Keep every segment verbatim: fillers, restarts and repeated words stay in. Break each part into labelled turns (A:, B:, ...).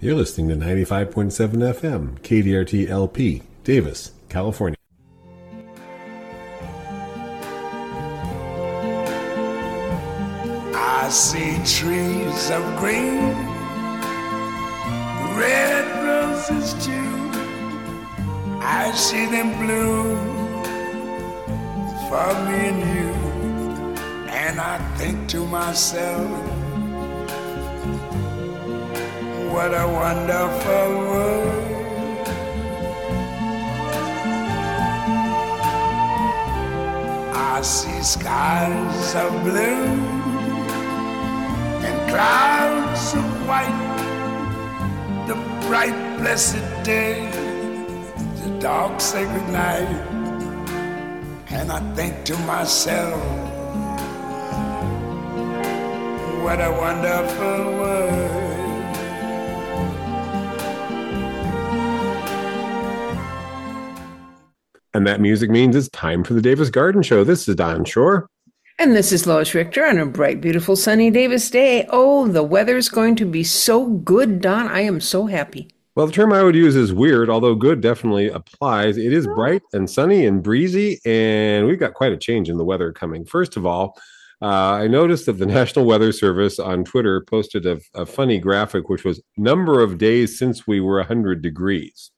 A: You're listening to ninety-five point seven F M, K D R T L P, Davis, California.
B: I see trees of green, red roses too. I see them bloom for me and you. And I think to myself, what a wonderful world. I see skies of blue and clouds of white, the bright blessed day, the dark sacred night. And I think to myself, what a wonderful world.
A: And that music means it's time for the Davis Garden Show. This is Don Shore.
C: And this is Lois Richter on a bright, beautiful, sunny Davis day. Oh, the weather's going to be so good, Don. I am so happy.
A: Well, the term I would use is weird, although good definitely applies. It is bright and sunny and breezy, and we've got quite a change in the weather coming. First of all, uh, I noticed that the National Weather Service on Twitter posted a, a funny graphic, which was number of days since we were one hundred degrees.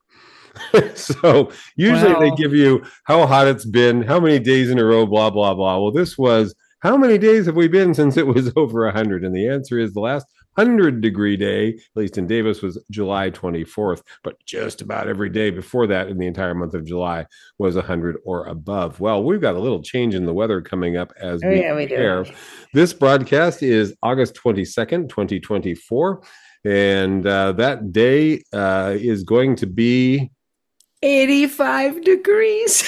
A: So usually wow. They give you how hot it's been, how many days in a row, blah, blah, blah. Well, this was, how many days have we been since it was over one hundred? And the answer is the last one hundred degree day, at least in Davis, was July twenty-fourth. But just about every day before that in the entire month of July was one hundred or above. Well, we've got a little change in the weather coming up as
C: oh,
A: we
C: yeah, we
A: prepare.
C: do.
A: This broadcast is August twenty-second, twenty twenty-four. And uh, that day uh, is going to be
C: eighty-five degrees.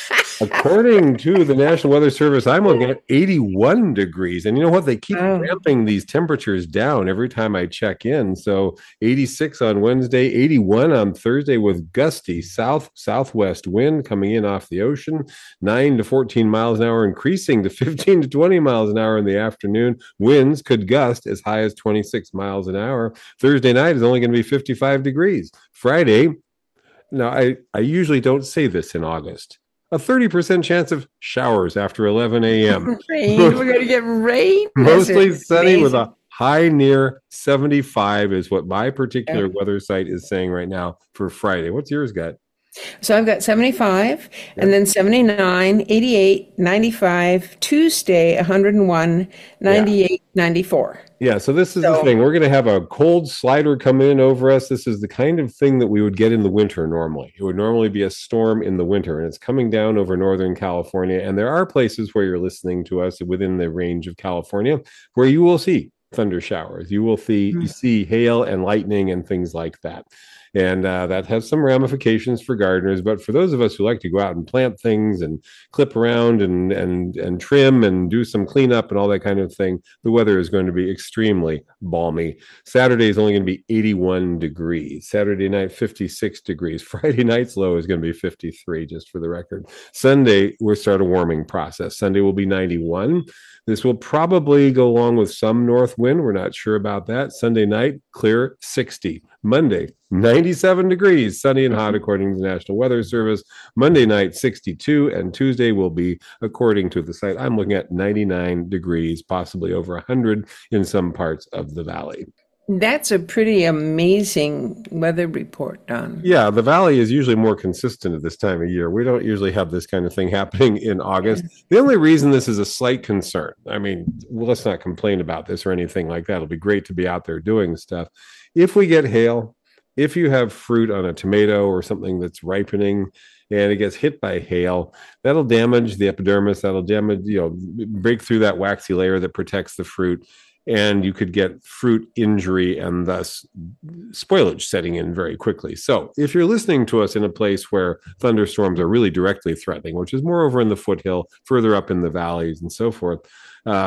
A: According to the National Weather Service, I'm looking at eighty-one degrees. And you know what? They keep oh. ramping these temperatures down every time I check in. So eighty-six on Wednesday, eighty-one on Thursday with gusty south southwest wind coming in off the ocean, nine to fourteen miles an hour, increasing to fifteen to twenty miles an hour in the afternoon. Winds could gust as high as twenty-six miles an hour. Thursday night is only going to be fifty-five degrees. Friday, now, I, I usually don't say this in August. A thirty percent chance of showers after eleven a.m.
C: Rain. We're going to get rain.
A: Mostly sunny with a high near seventy-five is what my particular yeah. weather site is saying right now for Friday. What's yours got?
C: So I've got seventy-five, yep. and then seventy-nine, eighty-eight, ninety-five, Tuesday, one hundred one, ninety-eight, yeah. ninety-four.
A: Yeah, so this is so, the thing. We're going to have a cold slider come in over us. This is the kind of thing that we would get in the winter normally. It would normally be a storm in the winter, and it's coming down over Northern California. And there are places where you're listening to us within the range of California where you will see thunder showers. You will see, mm-hmm. see hail and lightning and things like that. And uh, that has some ramifications for gardeners. But for those of us who like to go out and plant things and clip around and and and trim and do some cleanup and all that kind of thing, the weather is going to be extremely balmy. Saturday is only going to be eighty-one degrees. Saturday night, fifty-six degrees. Friday night's low is going to be fifty-three, just for the record. Sunday, we'll start a warming process. Sunday will be ninety-one. This will probably go along with some north wind. We're not sure about that. Sunday night, clear, sixty. Monday, ninety-seven degrees, sunny and hot, according to the National Weather Service. Monday night, sixty-two, and Tuesday will be, according to the site, I'm looking at ninety-nine degrees, possibly over one hundred in some parts of the valley.
C: That's a pretty amazing weather report, Don.
A: Yeah, the valley is usually more consistent at this time of year. We don't usually have this kind of thing happening in August. Yeah. The only reason this is a slight concern, I mean, well, let's not complain about this or anything like that. It'll be great to be out there doing stuff. If we get hail, if you have fruit on a tomato or something that's ripening and it gets hit by hail, that'll damage the epidermis, that'll damage, you know, break through that waxy layer that protects the fruit. And you could get fruit injury and thus spoilage setting in very quickly. So if you're listening to us in a place where thunderstorms are really directly threatening, which is more over in the foothill, further up in the valleys and so forth, um,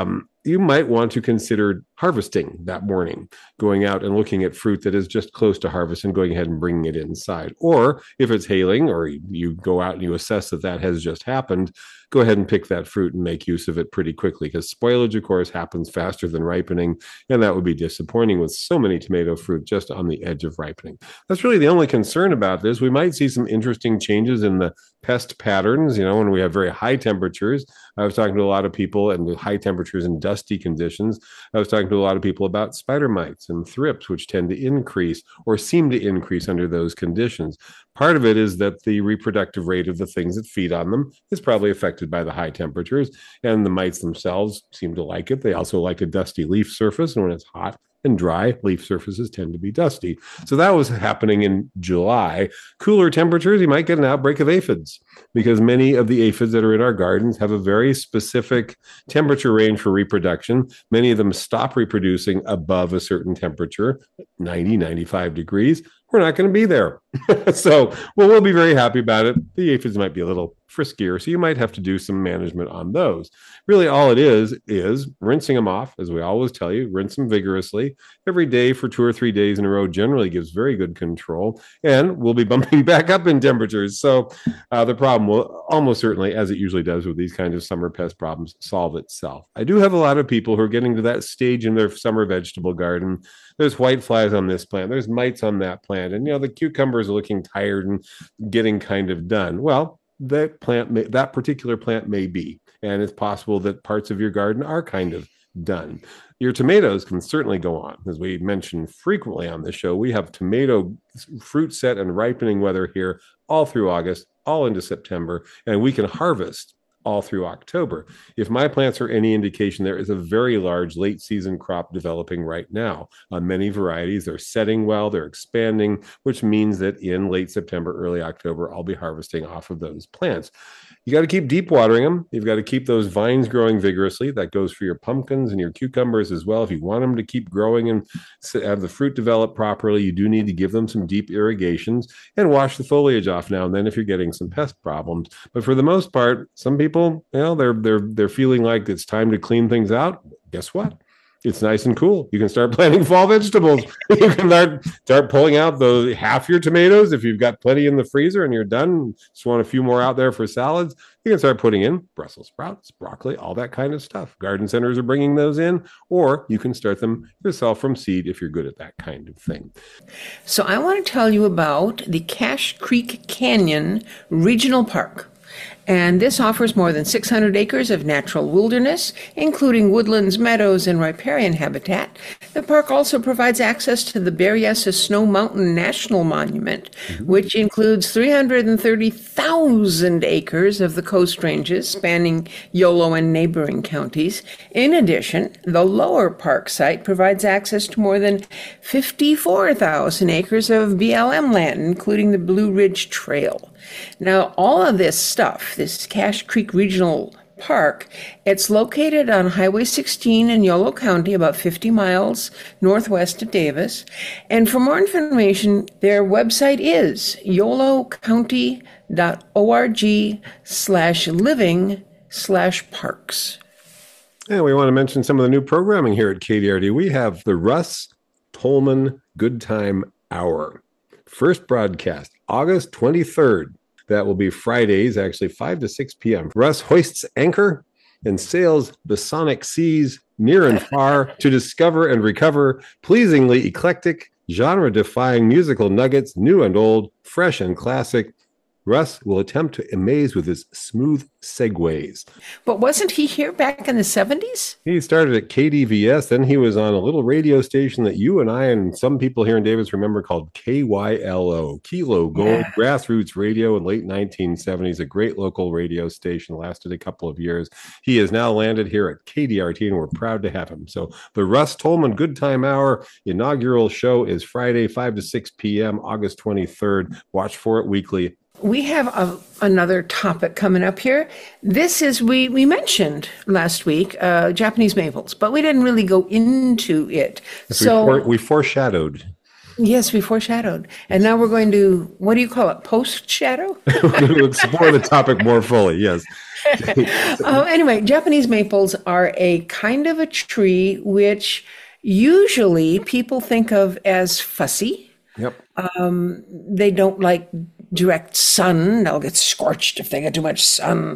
A: you might want to consider harvesting that morning, going out and looking at fruit that is just close to harvest and going ahead and bringing it inside. Or if it's hailing, or you go out and you assess that that has just happened, go ahead and pick that fruit and make use of it pretty quickly, because spoilage, of course, happens faster than ripening, and that would be disappointing with so many tomato fruit just on the edge of ripening. That's really the only concern about this. We might see some interesting changes in the pest patterns. You know, when we have very high temperatures, I was talking to a lot of people, and with high temperatures and dusty conditions, I was talking to a lot of people about spider mites and thrips, which tend to increase or seem to increase under those conditions. Part of it is that the reproductive rate of the things that feed on them is probably affected by the high temperatures, and the mites themselves seem to like it. They also like a dusty leaf surface, and when it's hot and dry, leaf surfaces tend to be dusty. So that was happening in July. Cooler temperatures, you might get an outbreak of aphids, because many of the aphids that are in our gardens have a very specific temperature range for reproduction. Many of them stop reproducing above a certain temperature, ninety, ninety-five degrees. We're not going to be there. So, well, we'll be very happy about it. The aphids might be a little friskier, so you might have to do some management on those. Really, all it is, is rinsing them off, as we always tell you, rinse them vigorously. Every day for two or three days in a row generally gives very good control, and we'll be bumping back up in temperatures. So uh, the problem will almost certainly, as it usually does with these kinds of summer pest problems, solve itself. I do have a lot of people who are getting to that stage in their summer vegetable garden. There's white flies on this plant. There's mites on that plant. And, you know, the cucumbers are looking tired and getting kind of done. Well, that plant, may, that particular plant may be. And it's possible that parts of your garden are kind of done. Your tomatoes can certainly go on. As we mentioned frequently on the show, we have tomato fruit set and ripening weather here all through August, all into September, and we can harvest all through October. If my plants are any indication, there is a very large late season crop developing right now. On many varieties, they're setting well, they're expanding, which means that in late September, early October, I'll be harvesting off of those plants. You got to keep deep watering them. You've got to keep those vines growing vigorously. That goes for your pumpkins and your cucumbers as well. If you want them to keep growing and have the fruit develop properly, you do need to give them some deep irrigations and wash the foliage off now and then if you're getting some pest problems. But for the most part, some people, you know, they're they're they're feeling like it's time to clean things out. Guess what? It's nice and cool. You can start planting fall vegetables. You can start, start pulling out those half your tomatoes. If you've got plenty in the freezer and you're done, just want a few more out there for salads, you can start putting in Brussels sprouts, broccoli, all that kind of stuff. Garden centers are bringing those in, or you can start them yourself from seed if you're good at that kind of thing.
C: So I want to tell you about the Cache Creek Canyon Regional Park. And this offers more than six hundred acres of natural wilderness, including woodlands, meadows, and riparian habitat. The park also provides access to the Berryessa Snow Mountain National Monument, mm-hmm. which includes three hundred thirty thousand acres of the Coast Ranges, spanning Yolo and neighboring counties. In addition, the lower park site provides access to more than fifty-four thousand acres of B L M land, including the Blue Ridge Trail. Now, all of this stuff, this Cache Creek Regional Park, it's located on Highway sixteen in Yolo County, about fifty miles northwest of Davis. And for more information, their website is yolocounty.org slash living slash parks.
A: And we want to mention some of the new programming here at K D R D. We have the Russ Tolman Good Time Hour. First broadcast, August twenty-third. That will be Fridays, actually five to six p.m. Russ hoists anchor and sails the sonic seas near and far to discover and recover pleasingly eclectic, genre-defying musical nuggets, new and old, fresh and classic. Russ will attempt to amaze with his smooth segues.
C: But wasn't he here back in the seventies?
A: He started at K D V S, then he was on a little radio station that you and I and some people here in Davis remember called K Y L O, Kilo Gold, yeah. Grassroots Radio in late nineteen seventies, a great local radio station, lasted a couple of years. He has now landed here at K D R T, and we're proud to have him. So the Russ Tolman Good Time Hour inaugural show is Friday, five to six p.m., August twenty-third. Watch for it weekly.
C: We have a, another topic coming up here. This is, we, we mentioned last week, uh, Japanese maples, but we didn't really go into it.
A: Yes,
C: so
A: we, for, we foreshadowed.
C: Yes, we foreshadowed. And now we're going to, what do you call it, post-shadow?
A: We're going to explore the topic more fully, yes.
C: uh, anyway, Japanese maples are a kind of a tree which usually people think of as fussy.
A: Yep.
C: Um, they don't like direct sun. They'll get scorched if they get too much sun.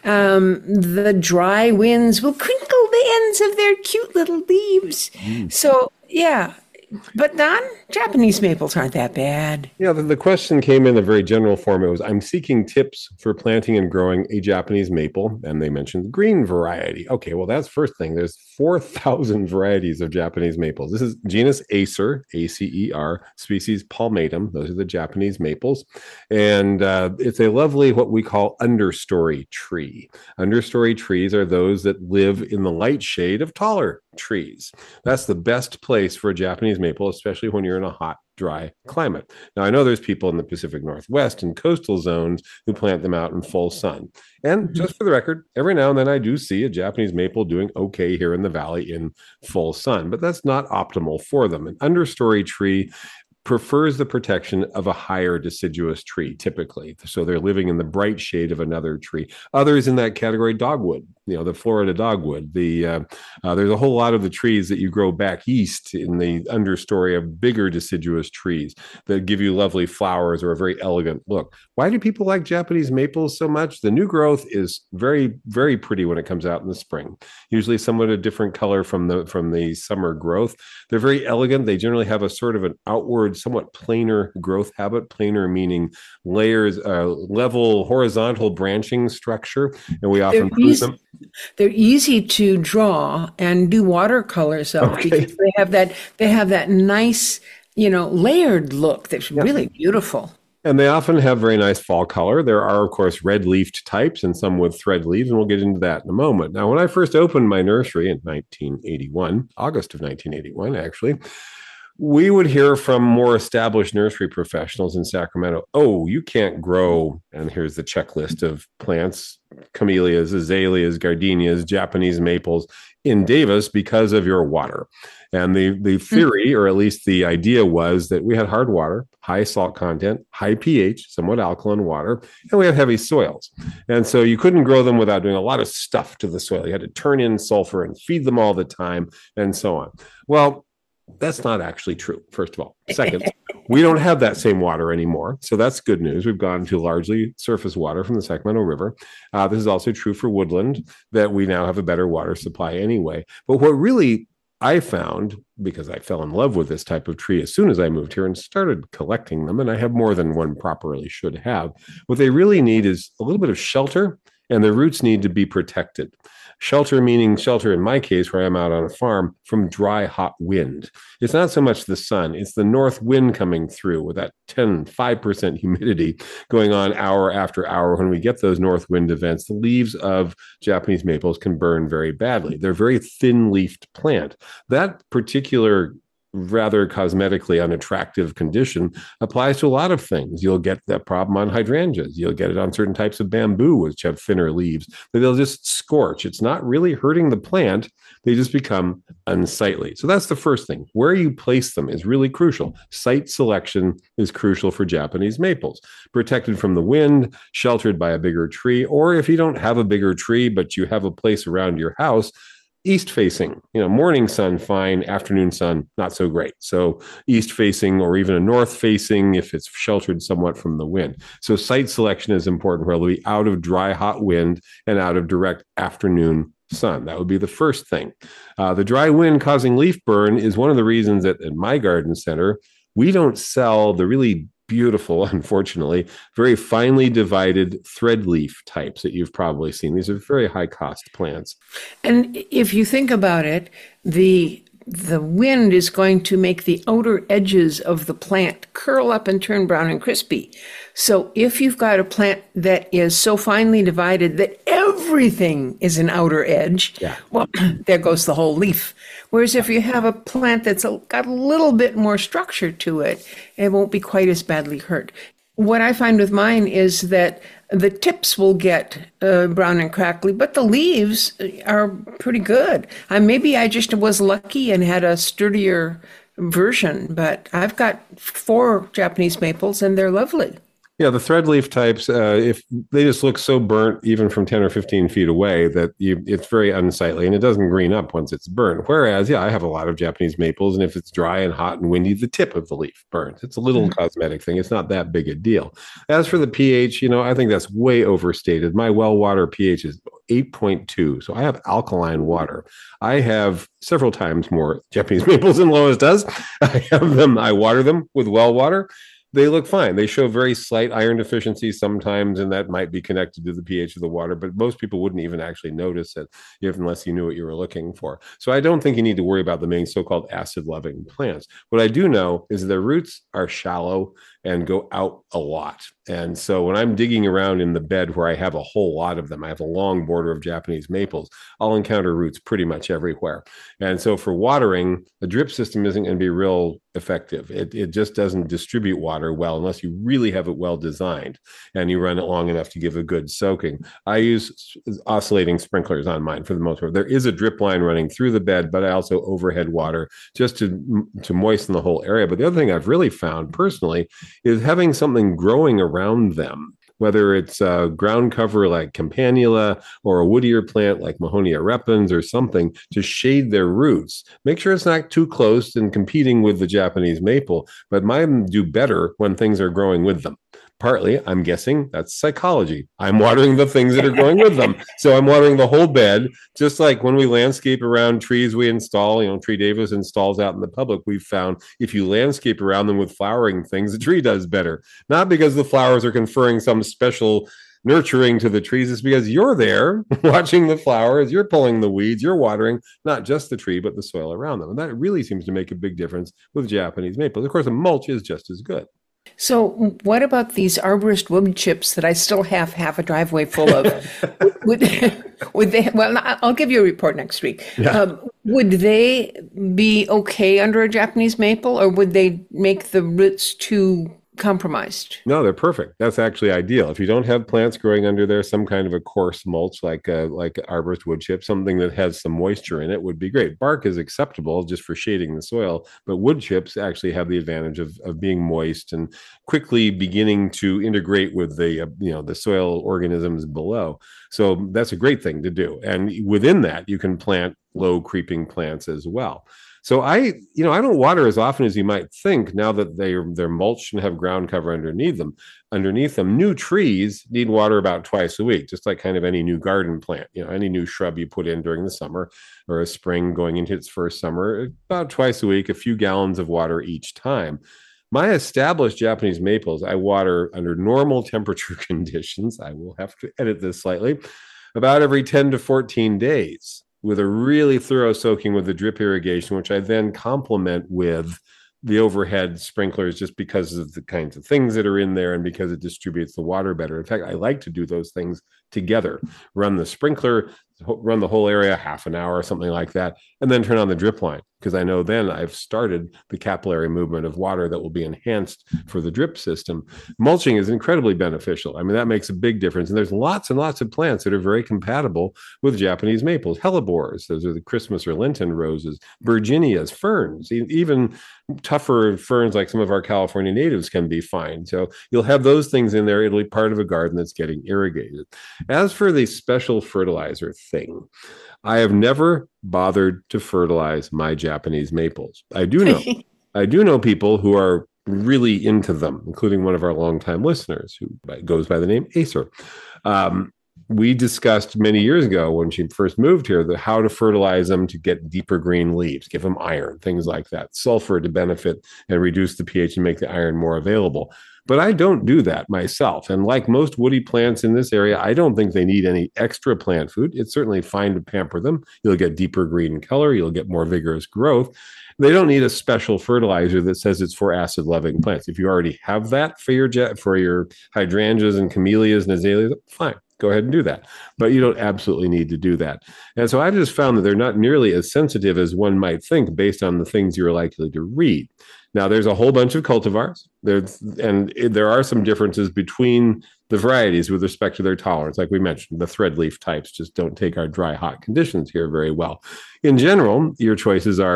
C: Um, the dry winds will crinkle the ends of their cute little leaves. Mm. So, yeah. But Don, Japanese maples aren't that bad.
A: Yeah, the, the question came in a very general form. It was, I'm seeking tips for planting and growing a Japanese maple. And they mentioned the green variety. Okay, well, that's first thing. There's four thousand varieties of Japanese maples. This is genus Acer, A C E R, species Palmatum. Those are the Japanese maples. And uh, it's a lovely, what we call understory tree. Understory trees are those that live in the light shade of taller trees. That's the best place for a Japanese maple, especially when you're in a hot, dry climate. Now, I know there's people in the Pacific Northwest and coastal zones who plant them out in full sun. And mm-hmm. just for the record, every now and then I do see a Japanese maple doing okay here in the valley in full sun, but that's not optimal for them. An understory tree prefers the protection of a higher deciduous tree, typically. So they're living in the bright shade of another tree. Others in that category, dogwood, you know, the Florida dogwood. The uh, uh, there's a whole lot of the trees that you grow back east in the understory of bigger deciduous trees that give you lovely flowers or a very elegant look. Why do people like Japanese maples so much? The new growth is very, very pretty when it comes out in the spring. Usually somewhat a different color from the from the summer growth. They're very elegant. They generally have a sort of an outward, somewhat planar growth habit. Planar meaning layers, uh, level, horizontal branching structure, and we often prune them.
C: They're easy to draw and do watercolors of okay. because they have that they have that nice, you know, layered look that's yep. really beautiful.
A: And they often have very nice fall color. There are, of course, red-leafed types and some with thread leaves, and we'll get into that in a moment. Now, when I first opened my nursery in nineteen eighty-one, August of nineteen eighty-one, actually, we would hear from more established nursery professionals in Sacramento, oh, you can't grow, and here's the checklist of plants, camellias, azaleas, gardenias, Japanese maples in Davis because of your water. And the, the theory, or at least the idea, was that we had hard water, high salt content, high pH, somewhat alkaline water, and we had heavy soils. And so you couldn't grow them without doing a lot of stuff to the soil. You had to turn in sulfur and feed them all the time, and so on. Well, that's not actually true, first of all. Second, we don't have that same water anymore. So that's good news. We've gone to largely surface water from the Sacramento River. Uh, this is also true for woodland, that we now have a better water supply anyway. But what really I found, because I fell in love with this type of tree as soon as I moved here and started collecting them, and I have more than one properly should have, what they really need is a little bit of shelter, and the roots need to be protected. Shelter meaning shelter, in my case, where I'm out on a farm, from dry, hot wind. It's not so much the sun, it's the north wind coming through with that ten, five percent humidity going on hour after hour. When we get those north wind events, the leaves of Japanese maples can burn very badly. They're a very thin-leafed plant. That particular rather cosmetically unattractive condition applies to a lot of things. You'll get that problem on hydrangeas. You'll get it on certain types of bamboo, which have thinner leaves, that they'll just scorch. It's not really hurting the plant. They just become unsightly. So that's the first thing. Where you place them is really crucial. Site selection is crucial for Japanese maples. Protected from the wind, sheltered by a bigger tree, or if you don't have a bigger tree, but you have a place around your house, east facing, you know, morning sun, fine, afternoon sun, not so great. So east facing, or even a north facing if it's sheltered somewhat from the wind. So site selection is important, where it'll be out of dry, hot wind and out of direct afternoon sun. That would be the first thing. Uh, the dry wind causing leaf burn is one of the reasons that at my garden center, we don't sell the really beautiful, unfortunately, very finely divided thread leaf types that you've probably seen. These are very high cost plants.
C: And if you think about it, the the wind is going to make the outer edges of the plant curl up and turn brown and crispy. So if you've got a plant that is so finely divided that everything is an outer edge,
A: yeah.
C: well, there goes the whole leaf. Whereas if you have a plant that's got a little bit more structure to it, it won't be quite as badly hurt. What I find with mine is that the tips will get uh, brown and crackly, but the leaves are pretty good. Uh, maybe I just was lucky and had a sturdier version, but I've got four Japanese maples and they're lovely.
A: Yeah, the thread leaf types, uh, if they just look so burnt, even from ten or fifteen feet away, that you, it's very unsightly and it doesn't green up once it's burnt. Whereas, yeah, I have a lot of Japanese maples, and if it's dry and hot and windy, the tip of the leaf burns. It's a little mm-hmm. cosmetic thing. It's not that big a deal. As for the pH, you know, I think that's way overstated. My well water pH is eight point two. So I have alkaline water. I have several times more Japanese maples than Lois does. I have them, I water them with well water. They look fine. They show very slight iron deficiency sometimes, and that might be connected to the pH of the water, but most people wouldn't even actually notice it if, unless you knew what you were looking for. So I don't think you need to worry about them being so-called acid-loving plants. What I do know is their roots are shallow and go out a lot. And so when I'm digging around in the bed where I have a whole lot of them, I have a long border of Japanese maples, I'll encounter roots pretty much everywhere. And so for watering, the drip system isn't going to be real effective. It, it just doesn't distribute water well unless you really have it well designed and you run it long enough to give a good soaking. I use oscillating sprinklers on mine for the most part. There is a drip line running through the bed, but I also overhead water just to, to moisten the whole area. But the other thing I've really found personally is having something growing around them, whether it's a ground cover like campanula or a woodier plant like Mahonia repens or something to shade their roots. Make sure it's not too close and competing with the Japanese maple, but mine do better when things are growing with them. Partly, I'm guessing that's psychology. I'm watering the things that are growing with them. So I'm watering the whole bed, just like when we landscape around trees we install, you know, Tree Davis installs out in the public, we've found if you landscape around them with flowering things, the tree does better. Not because the flowers are conferring some special nurturing to the trees, it's because you're there watching the flowers, you're pulling the weeds, you're watering not just the tree, but the soil around them. And that really seems to make a big difference with Japanese maples. Of course, a mulch is just as good.
C: So what about these arborist wood chips that I still have half a driveway full of? would, would they, well, I'll give you a report next week. Yeah. Um, would they be okay under a Japanese maple, or would they make the roots too compromised?
A: No, they're perfect. That's actually ideal. If you don't have plants growing under there, some kind of a coarse mulch like a, like arborist wood chip, something that has some moisture in it would be great. Bark is acceptable just for shading the soil, but wood chips actually have the advantage of, of being moist and quickly beginning to integrate with the uh, you know the soil organisms below. So that's a great thing to do. And within that, you can plant low creeping plants as well. So I, you know, I don't water as often as you might think now that they're they're mulched and have ground cover underneath them. Underneath them, new trees need water about twice a week, just like kind of any new garden plant. You know, any new shrub you put in during the summer or a spring going into its first summer, about twice a week, a few gallons of water each time. My established Japanese maples, I water under normal temperature conditions. I will have to edit this slightly, about every ten to fourteen days. With a really thorough soaking with the drip irrigation, which I then complement with the overhead sprinklers just because of the kinds of things that are in there and because it distributes the water better. In fact, I like to do those things together. Run the sprinkler, run the whole area half an hour or something like that, and then turn on the drip line, because I know then I've started the capillary movement of water that will be enhanced for the drip system. Mulching is incredibly beneficial. I mean, that makes a big difference. And there's lots and lots of plants that are very compatible with Japanese maples. Hellebores, those are the Christmas or Lenten roses, Virginias, ferns, even tougher ferns like some of our California natives can be fine. So you'll have those things in there. It'll be part of a garden that's getting irrigated. As for the special fertilizer thing, I have never bothered to fertilize my Japanese maples. I do know, I do know people who are really into them, including one of our longtime listeners who goes by the name Acer. Um, we discussed many years ago when she first moved here, the how to fertilize them to get deeper green leaves, give them iron, things like that, sulfur to benefit and reduce the pH and make the iron more available. But I don't do that myself. And like most woody plants in this area, I don't think they need any extra plant food. It's certainly fine to pamper them. You'll get deeper green color. You'll get more vigorous growth. They don't need a special fertilizer that says it's for acid-loving plants. If you already have that for your for your hydrangeas and camellias and azaleas, fine. Go ahead and do that. But you don't absolutely need to do that. And so I just found that they're not nearly as sensitive as one might think based on the things you're likely to read. Now, there's a whole bunch of cultivars, there's, and there are some differences between the varieties with respect to their tolerance. Like we mentioned, the threadleaf types just don't take our dry, hot conditions here very well. In general, your choices are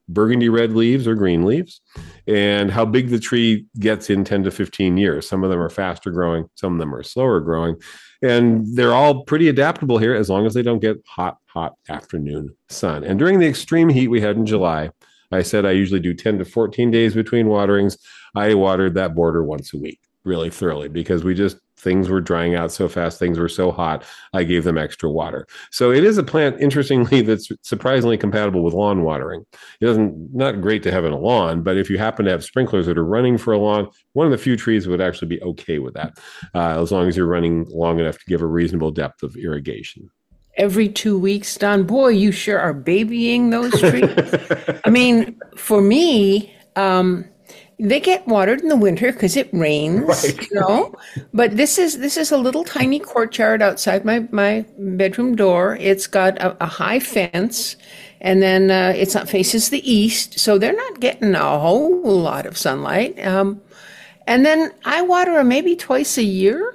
A: burgundy red leaves or green leaves, and how big the tree gets in ten to fifteen years. Some of them are faster growing, some of them are slower growing. And they're all pretty adaptable here as long as they don't get hot, hot afternoon sun. And during the extreme heat we had in July, I said I usually do ten to fourteen days between waterings. I watered that border once a week really thoroughly because we just, things were drying out so fast, things were so hot, I gave them extra water. So it is a plant, interestingly, that's surprisingly compatible with lawn watering. It doesn't, not great to have in a lawn, but if you happen to have sprinklers that are running for a lawn, one of the few trees would actually be okay with that, uh, as long as you're running long enough to give a reasonable depth of irrigation.
C: Every two weeks, Don, boy, you sure are babying those trees. I mean, for me, um, they get watered in the winter because it rains, right. You know. But this is this is a little tiny courtyard outside my, my bedroom door. It's got a, a high fence, and then uh, it's not faces the east, so they're not getting a whole lot of sunlight. Um, and then I water them maybe twice a year.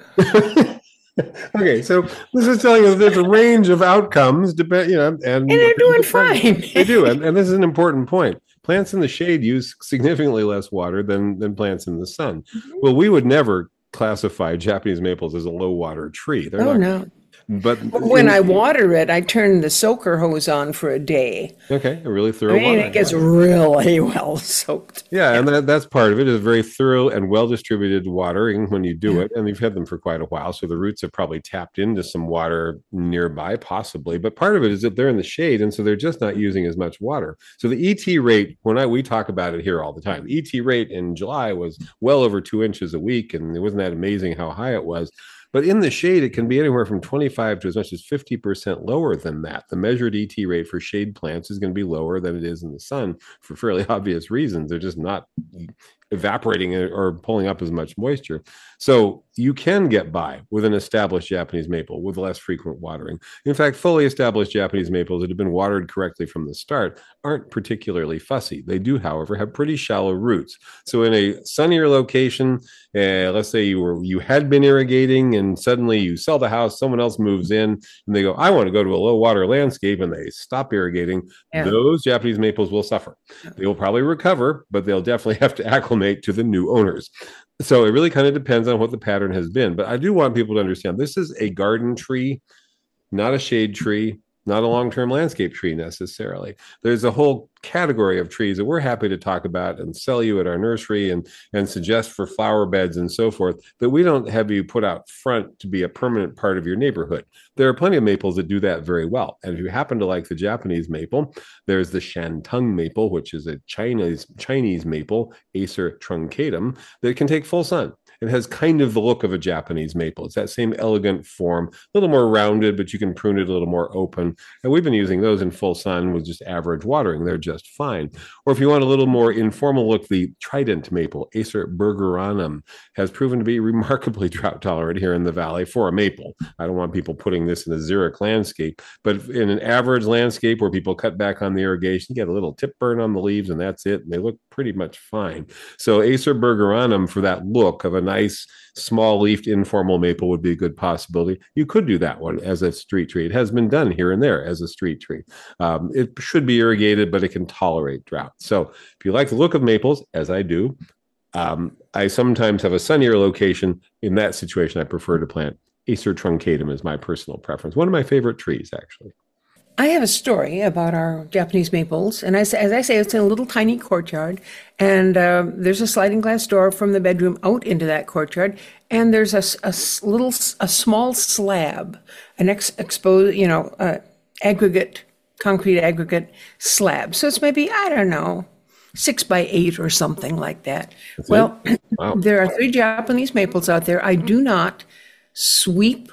A: Okay, so this is telling us there's a range of outcomes, depend, you know, and,
C: and they're doing fine.
A: They do, and, and this is an important point. Plants in the shade use significantly less water than than plants in the sun. Mm-hmm. Well, we would never classify Japanese maples as a low water tree. They're
C: oh
A: not,
C: no.
A: But
C: when I water it, I turn the soaker hose on for a day.
A: Okay, a really thorough
C: I mean,
A: water.
C: It gets really well soaked.
A: Yeah, yeah. and that, that's part of it. Is very thorough and well-distributed watering when you do it. And you've had them for quite a while, so the roots have probably tapped into some water nearby, possibly. But part of it is that they're in the shade, and so they're just not using as much water. So the E T rate, when I we talk about it here all the time, the E T rate in July was well over two inches a week, and it wasn't that amazing how high it was. But in the shade, it can be anywhere from twenty-five to as much as fifty percent lower than that. The measured E T rate for shade plants is going to be lower than it is in the sun for fairly obvious reasons. They're just not evaporating or pulling up as much moisture. So you can get by with an established Japanese maple with less frequent watering. In fact, fully established Japanese maples that have been watered correctly from the start aren't particularly fussy. They do, however, have pretty shallow roots. So in a sunnier location, uh, let's say you were you had been irrigating and suddenly you sell the house, someone else moves in and they go, I want to go to a low water landscape, and they stop irrigating. Yeah. Those Japanese maples will suffer. They will probably recover, but they'll definitely have to acclimate to the new owners. So it really kind of depends on what the pattern has been. But I do want people to understand this is a garden tree, not a shade tree, not a long-term landscape tree necessarily. There's a whole category of trees that we're happy to talk about and sell you at our nursery and, and suggest for flower beds and so forth that we don't have you put out front to be a permanent part of your neighborhood. There are plenty of maples that do that very well. And if you happen to like the Japanese maple, there's the Shantung maple, which is a Chinese Chinese maple, Acer truncatum, that can take full sun. It has kind of the look of a Japanese maple. It's that same elegant form, a little more rounded, but you can prune it a little more open. And we've been using those in full sun with just average watering. They're just fine. Or if you want a little more informal look, the trident maple, Acer bergeranum, has proven to be remarkably drought tolerant here in the valley for a maple. I don't want people putting this in a xeric landscape, but in an average landscape where people cut back on the irrigation, you get a little tip burn on the leaves and that's it. And they look pretty much fine. So Acer bergeranum, for that look of a nice small leafed informal maple, would be a good possibility. You could do that one as a street tree. It has been done here and there as a street tree. Um, it should be irrigated, but it can tolerate drought. So if you like the look of maples, as I do, um, I sometimes have a sunnier location. In that situation, I prefer to plant Acer truncatum as my personal preference. One of my favorite trees, actually.
C: I have a story about our Japanese maples, and as, as I say, it's in a little tiny courtyard, and uh, there's a sliding glass door from the bedroom out into that courtyard, and there's a, a little, a small slab, an ex, exposed, you know, uh, aggregate, concrete aggregate slab. So it's maybe, I don't know, six by eight or something like that. That's well, wow. There are three Japanese maples out there. I do not sweep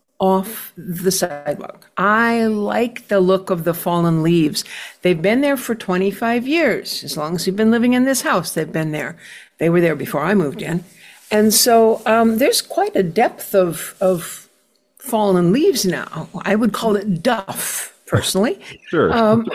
C: off the sidewalk. I like the look of the fallen leaves. They've been there for twenty-five years. As long as we've been living in this house, they've been there. They were there before I moved in. And so um, there's quite a depth of, of fallen leaves now. I would call it duff, personally.
A: Sure.
C: Um,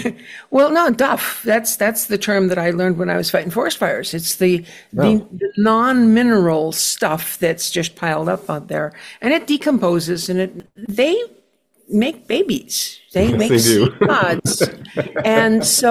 C: well, no, duff. That's that's the term that I learned when I was fighting forest fires. It's the, oh. the, the non-mineral stuff that's just piled up out there, and it decomposes, and it they make babies. They
A: yes,
C: make
A: they do.
C: pods, and so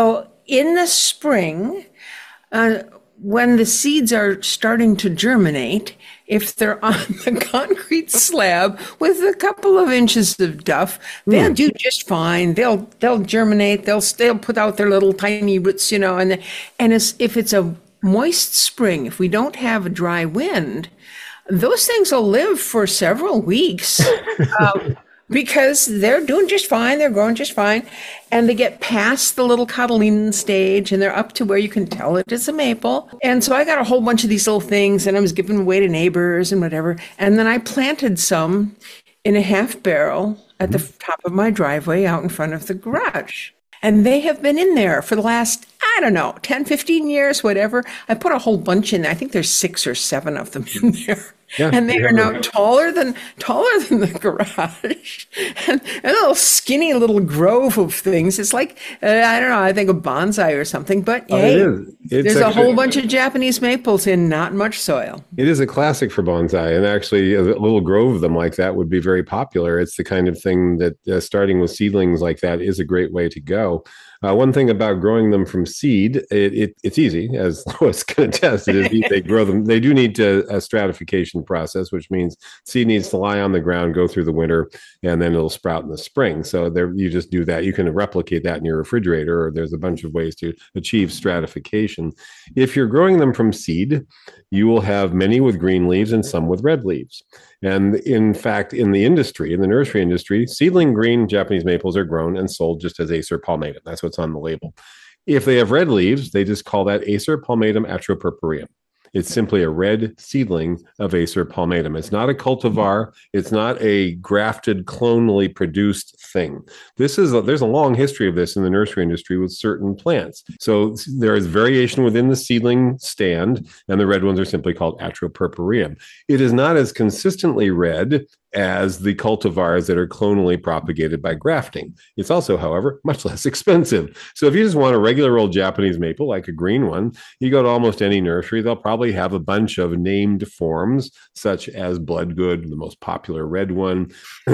C: in the spring, uh, when the seeds are starting to germinate, if they're on the concrete slab with a couple of inches of duff, they'll mm. do just fine. They'll they'll germinate. They'll they'll put out their little tiny roots, you know. And and it's, if it's a moist spring, if we don't have a dry wind, those things will live for several weeks. um, Because they're doing just fine, they're growing just fine, and they get past the little cotyledon stage, and they're up to where you can tell it is a maple. And so I got a whole bunch of these little things, and I was giving away to neighbors and whatever. And then I planted some in a half barrel at the top of my driveway out in front of the garage. And they have been in there for the last, I don't know, ten, fifteen years, whatever. I put a whole bunch in there. I think there's six or seven of them in there. Yeah, and they are now a... taller than taller than the garage, and, and a little skinny little grove of things. It's like uh, I don't know. I think a bonsai or something. But oh, hey, it there's actually a whole bunch of Japanese maples in not much soil.
A: It is a classic for bonsai, and actually, a little grove of them like that would be very popular. It's the kind of thing that uh, starting with seedlings like that is a great way to go. Uh, one thing about growing them from seed, it, it, it's easy, as Lois can attest. It is, they grow them. They do need to, a stratification process, which means seed needs to lie on the ground, go through the winter, and then it'll sprout in the spring. So there, you just do that. You can replicate that in your refrigerator, or there's a bunch of ways to achieve stratification. If you're growing them from seed, you will have many with green leaves and some with red leaves. And in fact, in the industry, in the nursery industry, seedling green Japanese maples are grown and sold just as Acer palmatum. That's what's on the label. If they have red leaves, they just call that Acer palmatum atropurpureum. It's simply a red seedling of Acer palmatum. It's not a cultivar. It's not a grafted, clonally produced thing. This is a, there's a long history of this in the nursery industry with certain plants. So there is variation within the seedling stand, and the red ones are simply called atropurpureum. It is not as consistently red as the cultivars that are clonally propagated by grafting. It's also, however, much less expensive. So if you just want a regular old Japanese maple, like a green one, you go to almost any nursery, they'll probably have a bunch of named forms, such as Bloodgood, the most popular red one.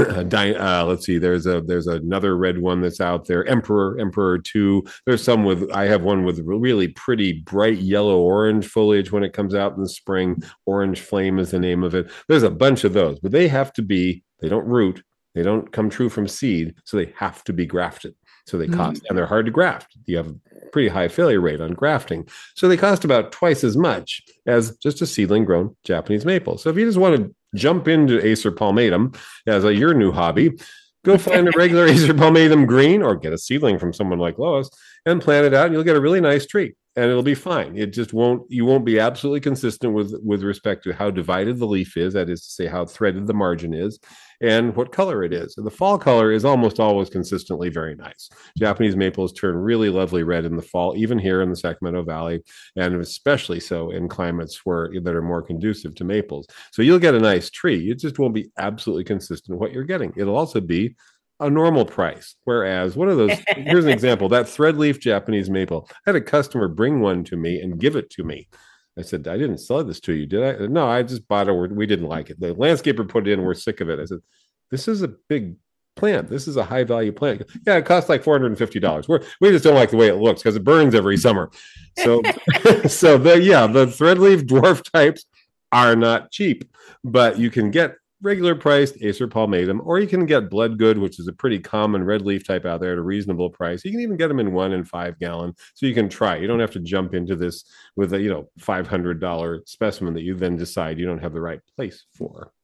A: uh, let's see, there's a there's another red one that's out there, Emperor, Emperor two. There's some with, I have one with really pretty bright yellow-orange foliage when it comes out in the spring. Orange Flame is the name of it. There's a bunch of those, but they have to be, they don't root, they don't come true from seed, so they have to be grafted. So they cost, mm-hmm. and they're hard to graft. You have a pretty high failure rate on grafting. So they cost about twice as much as just a seedling grown Japanese maple. So if you just want to jump into Acer palmatum as a, your new hobby, go find a regular Acer palmatum green, or get a seedling from someone like Lois and plant it out, and you'll get a really nice tree. And it'll be fine. It just won't, you won't be absolutely consistent with, with respect to how divided the leaf is, that is to say, how threaded the margin is, and what color it is. And the fall color is almost always consistently very nice. Japanese maples turn really lovely red in the fall, even here in the Sacramento Valley, and especially so in climates where that are more conducive to maples. So you'll get a nice tree. It just won't be absolutely consistent what you're getting. It'll also be a normal price. Whereas one of those, here's an example, that threadleaf Japanese maple, I had a customer bring one to me and give it to me. I said, I didn't sell this to you, did I? No, I just bought it. We didn't like it. The landscaper put it in. We're sick of it. I said, this is a big plant. This is a high value plant. Yeah, it costs like four hundred fifty dollars. We're, we just don't like the way it looks because it burns every summer. So, so the, yeah, the threadleaf dwarf types are not cheap, but you can get regular priced Acer palmatum, or you can get Bloodgood, which is a pretty common red leaf type out there at a reasonable price. You can even get them in one and five gallon, so you can try. You don't have to jump into this with a, you know, five hundred dollars specimen that you then decide you don't have the right place for.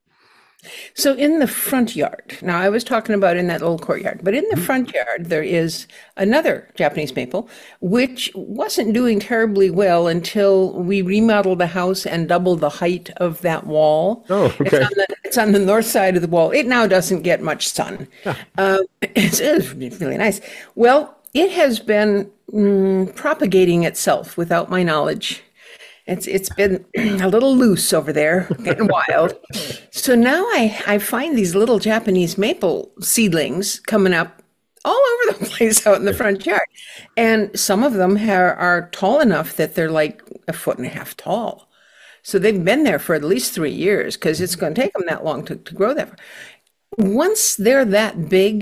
C: So in the front yard, now I was talking about in that little courtyard, but in the front yard, there is another Japanese maple, which wasn't doing terribly well until we remodeled the house and doubled the height of that wall.
A: Oh, okay.
C: It's on the, it's on the north side of the wall. It now doesn't get much sun. Huh. Uh, it's, it's really nice. Well, it has been mm, propagating itself without my knowledge. It's it's been a little loose over there, getting wild. So now I, I find these little Japanese maple seedlings coming up all over the place out in the front yard. And some of them are, are tall enough that they're like a foot and a half tall. So they've been there for at least three years because it's going to take them that long to, to grow that. Once they're that big,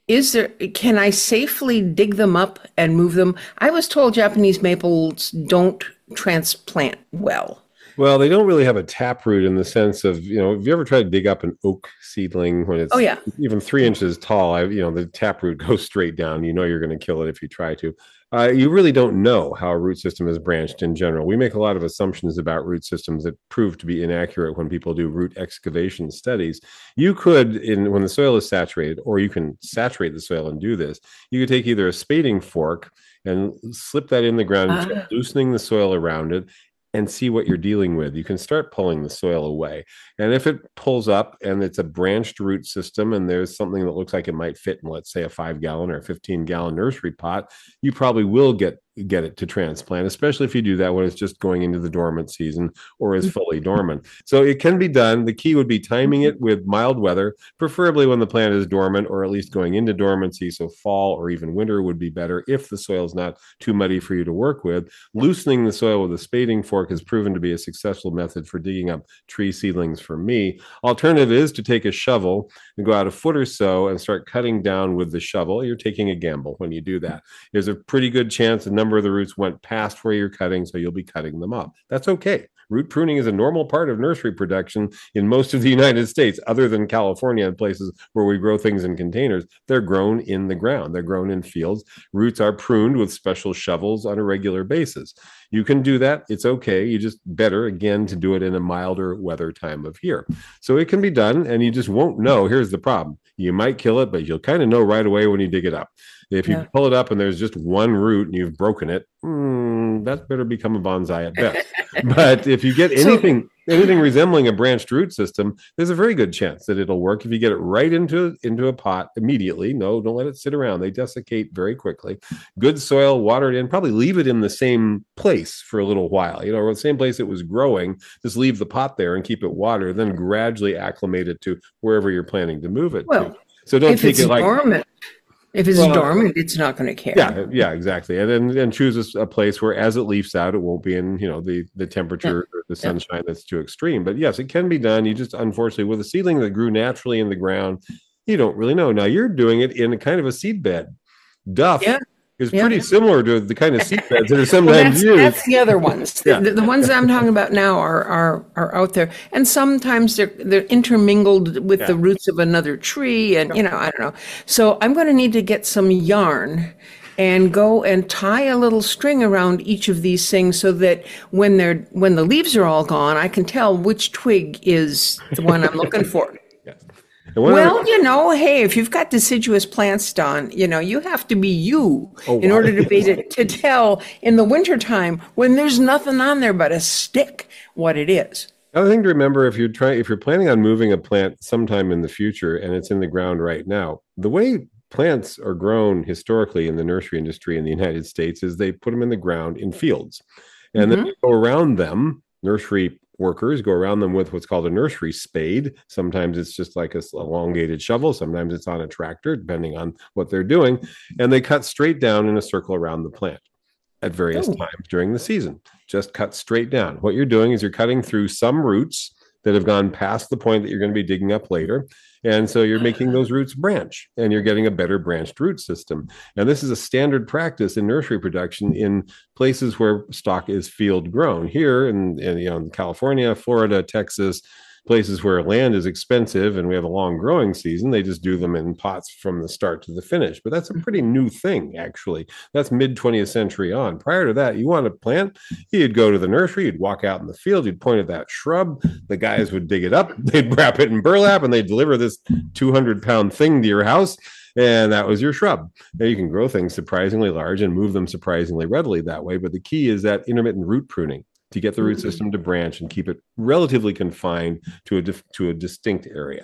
C: Is there, can I safely dig them up and move them? I was told Japanese maples don't transplant well.
A: Well, they don't really have a taproot in the sense of, you know, have you ever tried to dig up an oak seedling when
C: Oh,
A: it's
C: yeah.
A: even three inches tall? I, you know, the taproot goes straight down. You know, you're going to kill it if you try to. Uh, you really don't know how a root system is branched in general. We make a lot of assumptions about root systems that prove to be inaccurate when people do root excavation studies. You could, in when the soil is saturated, or you can saturate the soil and do this, you could take either a spading fork and slip that in the ground, and start
C: Ah,
A: loosening the soil around it, and see what you're dealing with. You can start pulling the soil away. And if it pulls up and it's a branched root system and there's something that looks like it might fit in, let's say, a five gallon or a fifteen gallon nursery pot, you probably will get get it to transplant, especially if you do that when it's just going into the dormant season or is fully dormant. So it can be done. The key would be timing it with mild weather, preferably when the plant is dormant or at least going into dormancy. So fall or even winter would be better if the soil is not too muddy for you to work with. Loosening the soil with a spading fork has proven to be a successful method for digging up tree seedlings for me. Alternative is to take a shovel and go out a foot or so and start cutting down with the shovel. You're taking a gamble when you do that. There's a pretty good chance a number of the roots went past where you're cutting, so you'll be cutting them up. That's okay. Root pruning is a normal part of nursery production in most of the United States, other than California and places where we grow things in containers. They're grown in the ground. They're grown in fields. Roots are pruned with special shovels on a regular basis. You can do that. It's okay. You just better, again, to do it in a milder weather time of year. So it can be done, and you just won't know. Here's the problem. You might kill it, but you'll kind of know right away when you dig it up. If you
C: yeah.
A: pull it up and there's just one root and you've broken it, mm, that better become a bonsai at best. But if you get anything so, anything resembling a branched root system, there's a very good chance that it'll work if you get it right into, into a pot immediately. No, don't let it sit around. They desiccate very quickly. Good soil, water it in, probably leave it in the same place for a little while. You know, the same place it was growing, just leave the pot there and keep it watered, then gradually acclimate it to wherever you're planning to move it
C: well,
A: to. So don't
C: if
A: take
C: it's
A: it like
C: dormant, if it's
A: well,
C: dormant, it's not going to care.
A: Yeah, yeah, exactly. And then and choose a place where as it leaves out, it won't be in, you know, the the temperature
C: Yeah.
A: or the
C: Yeah.
A: sunshine that's too extreme. But yes, it can be done. You just unfortunately with a seedling that grew naturally in the ground, you don't really know. Now you're doing it in a kind of a seed bed. Duff
C: Yeah.
A: is
C: Yeah.
A: pretty similar to the kind of seed beds that are
C: Well,
A: sometimes
C: that's
A: used.
C: that's the other ones.
A: Yeah.
C: The, the, the ones that I'm talking about now are are are out there, and sometimes they're they're intermingled with
A: Yeah.
C: the roots of another tree, and you know I don't know. So I'm going to need to get some yarn and go and tie a little string around each of these things so that when they're when the leaves are all gone, I can tell which twig is the one I'm looking for.
A: Yes. And one of the-
C: Well, you know, hey, if you've got deciduous plants, Don, you know, you have to be you
A: Oh,
C: in
A: wow.
C: order to be to, to tell in the wintertime when there's nothing on there but a stick what it is.
A: Another thing to remember if you're trying if you're planning on moving a plant sometime in the future and it's in the ground right now, the way plants are grown historically in the nursery industry in the United States is they put them in the ground in fields. And then
C: Mhm.
A: you go around them, nursery workers go around them with what's called a nursery spade. Sometimes it's just like a s- elongated shovel. Sometimes it's on a tractor, depending on what they're doing. And they cut straight down in a circle around the plant at various
C: Oh.
A: times during the season. Just cut straight down. What you're doing is you're cutting through some roots that have gone past the point that you're going to be digging up later. And so you're making those roots branch and you're getting a better branched root system. And this is a standard practice in nursery production in places where stock is field grown. Here in, in you know in California, Florida, Texas, places where land is expensive and we have a long growing season, they just do them in pots from the start to the finish. But that's a pretty new thing, actually. That's mid twentieth century on. Prior to that, you want to plant, you'd go to the nursery, you'd walk out in the field, you'd point at that shrub, the guys would dig it up, they'd wrap it in burlap, and they'd deliver this two hundred pound thing to your house. And that was your shrub. Now you can grow things surprisingly large and move them surprisingly readily that way. But the key is that intermittent root pruning to get the root system to branch and keep it relatively confined to a dif- to a distinct area.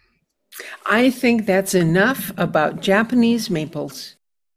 C: I think that's enough about Japanese maples.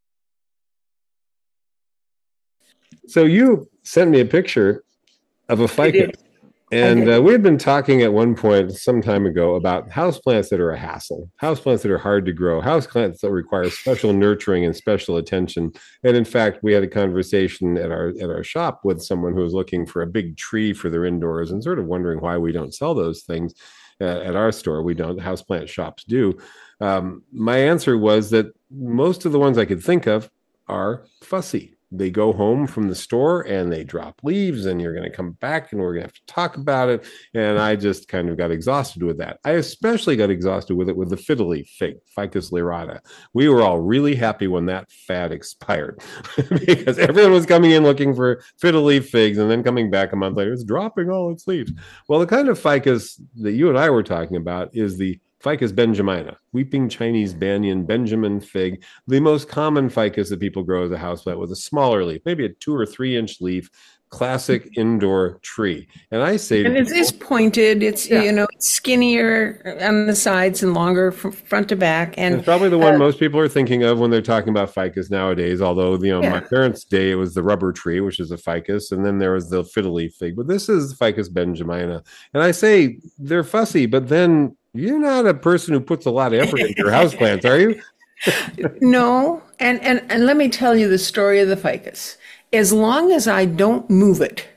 A: So you sent me a picture of a ficus,
C: did.
A: and
C: did.
A: uh, we had been talking at one point some time ago about houseplants that are a hassle, houseplants that are hard to grow, houseplants that require special nurturing and special attention. And in fact, we had a conversation at our at our shop with someone who was looking for a big tree for their indoors and sort of wondering why we don't sell those things uh, at our store. We don't, houseplant shops do. Um, my answer was that most of the ones I could think of are fussy. They go home from the store and they drop leaves, and you're going to come back and we're going to have to talk about it. And I just kind of got exhausted with that. I especially got exhausted with it with the fiddle leaf fig, Ficus lyrata. We were all really happy when that fad expired because everyone was coming in looking for fiddle leaf figs and then coming back a month later, it's dropping all its leaves. Well, the kind of ficus that you and I were talking about is the Ficus benjamina, weeping Chinese banyan, Benjamin fig, the most common ficus that people grow as a houseplant with a smaller leaf, maybe a two or three inch leaf, classic indoor tree. And I say,
C: and it is pointed. It's yeah. you know it's skinnier on the sides and longer from front to back. And
A: it's probably the one uh, most people are thinking of when they're talking about ficus nowadays. Although you know, yeah. my parents' day it was the rubber tree, which is a ficus, and then there was the fiddle leaf fig. But this is Ficus benjamina, and I say they're fussy, but then you're not a person who puts a lot of effort into your houseplants, are you?
C: No, and, and and let me tell you the story of the ficus. As long as I don't move it,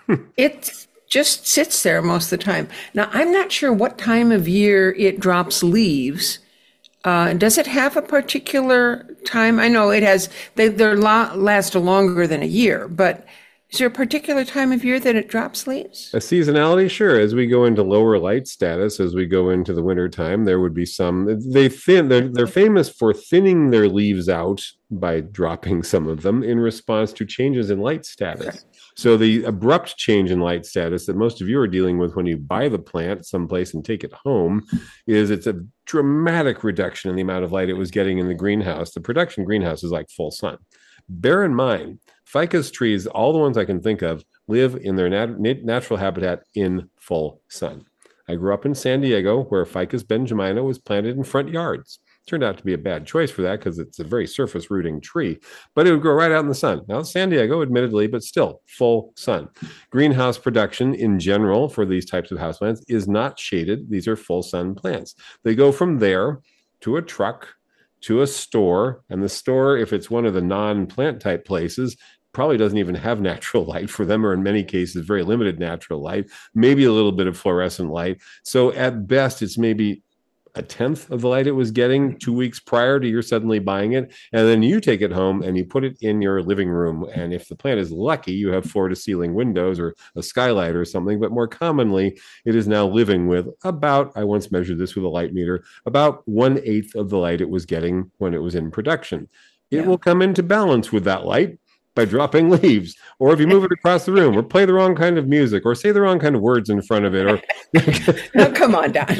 C: it just sits there most of the time. Now, I'm not sure what time of year it drops leaves. Uh, does it have a particular time? I know it has, they they're la- last longer than a year, but is there a particular time of year that it drops leaves?
A: A seasonality, sure. As we go into lower light status, as we go into the winter time, there would be some. They thin. They're, they're famous for thinning their leaves out by dropping some of them in response to changes in light status. Okay. So the abrupt change in light status that most of you are dealing with when you buy the plant someplace and take it home is it's a dramatic reduction in the amount of light it was getting in the greenhouse. The production greenhouse is like full sun. Bear in mind, ficus trees, all the ones I can think of, live in their nat- natural habitat in full sun. I grew up in San Diego where Ficus benjamina was planted in front yards. Turned out to be a bad choice for that because it's a very surface rooting tree, but it would grow right out in the sun. Now, San Diego, admittedly, but still full sun. Greenhouse production in general for these types of houseplants is not shaded. These are full sun plants. They go from there to a truck, to a store, and the store, if it's one of the non-plant type places, probably doesn't even have natural light for them, or in many cases, very limited natural light, maybe a little bit of fluorescent light. So at best, it's maybe a tenth of the light it was getting two weeks prior to your suddenly buying it. And then you take it home and you put it in your living room. And if the plant is lucky, you have floor to ceiling windows or a skylight or something. But more commonly, it is now living with about, I once measured this with a light meter, about one eighth of the light it was getting when it was in production. It yeah. will come into balance with that light by dropping leaves, or if you move it across the room, or play the wrong kind of music, or say the wrong kind of words in front of it, or
C: now come on, Don.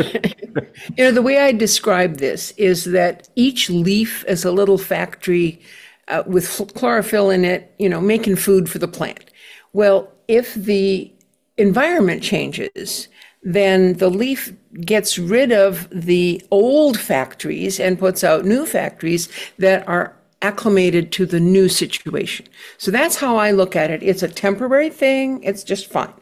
C: You know, the way I describe this is that each leaf is a little factory uh, with chlorophyll in it, you know, making food for the plant. Well, if the environment changes, then the leaf gets rid of the old factories and puts out new factories that are acclimated to the new situation. So that's how I look at it. It's a temporary thing. It's just fine.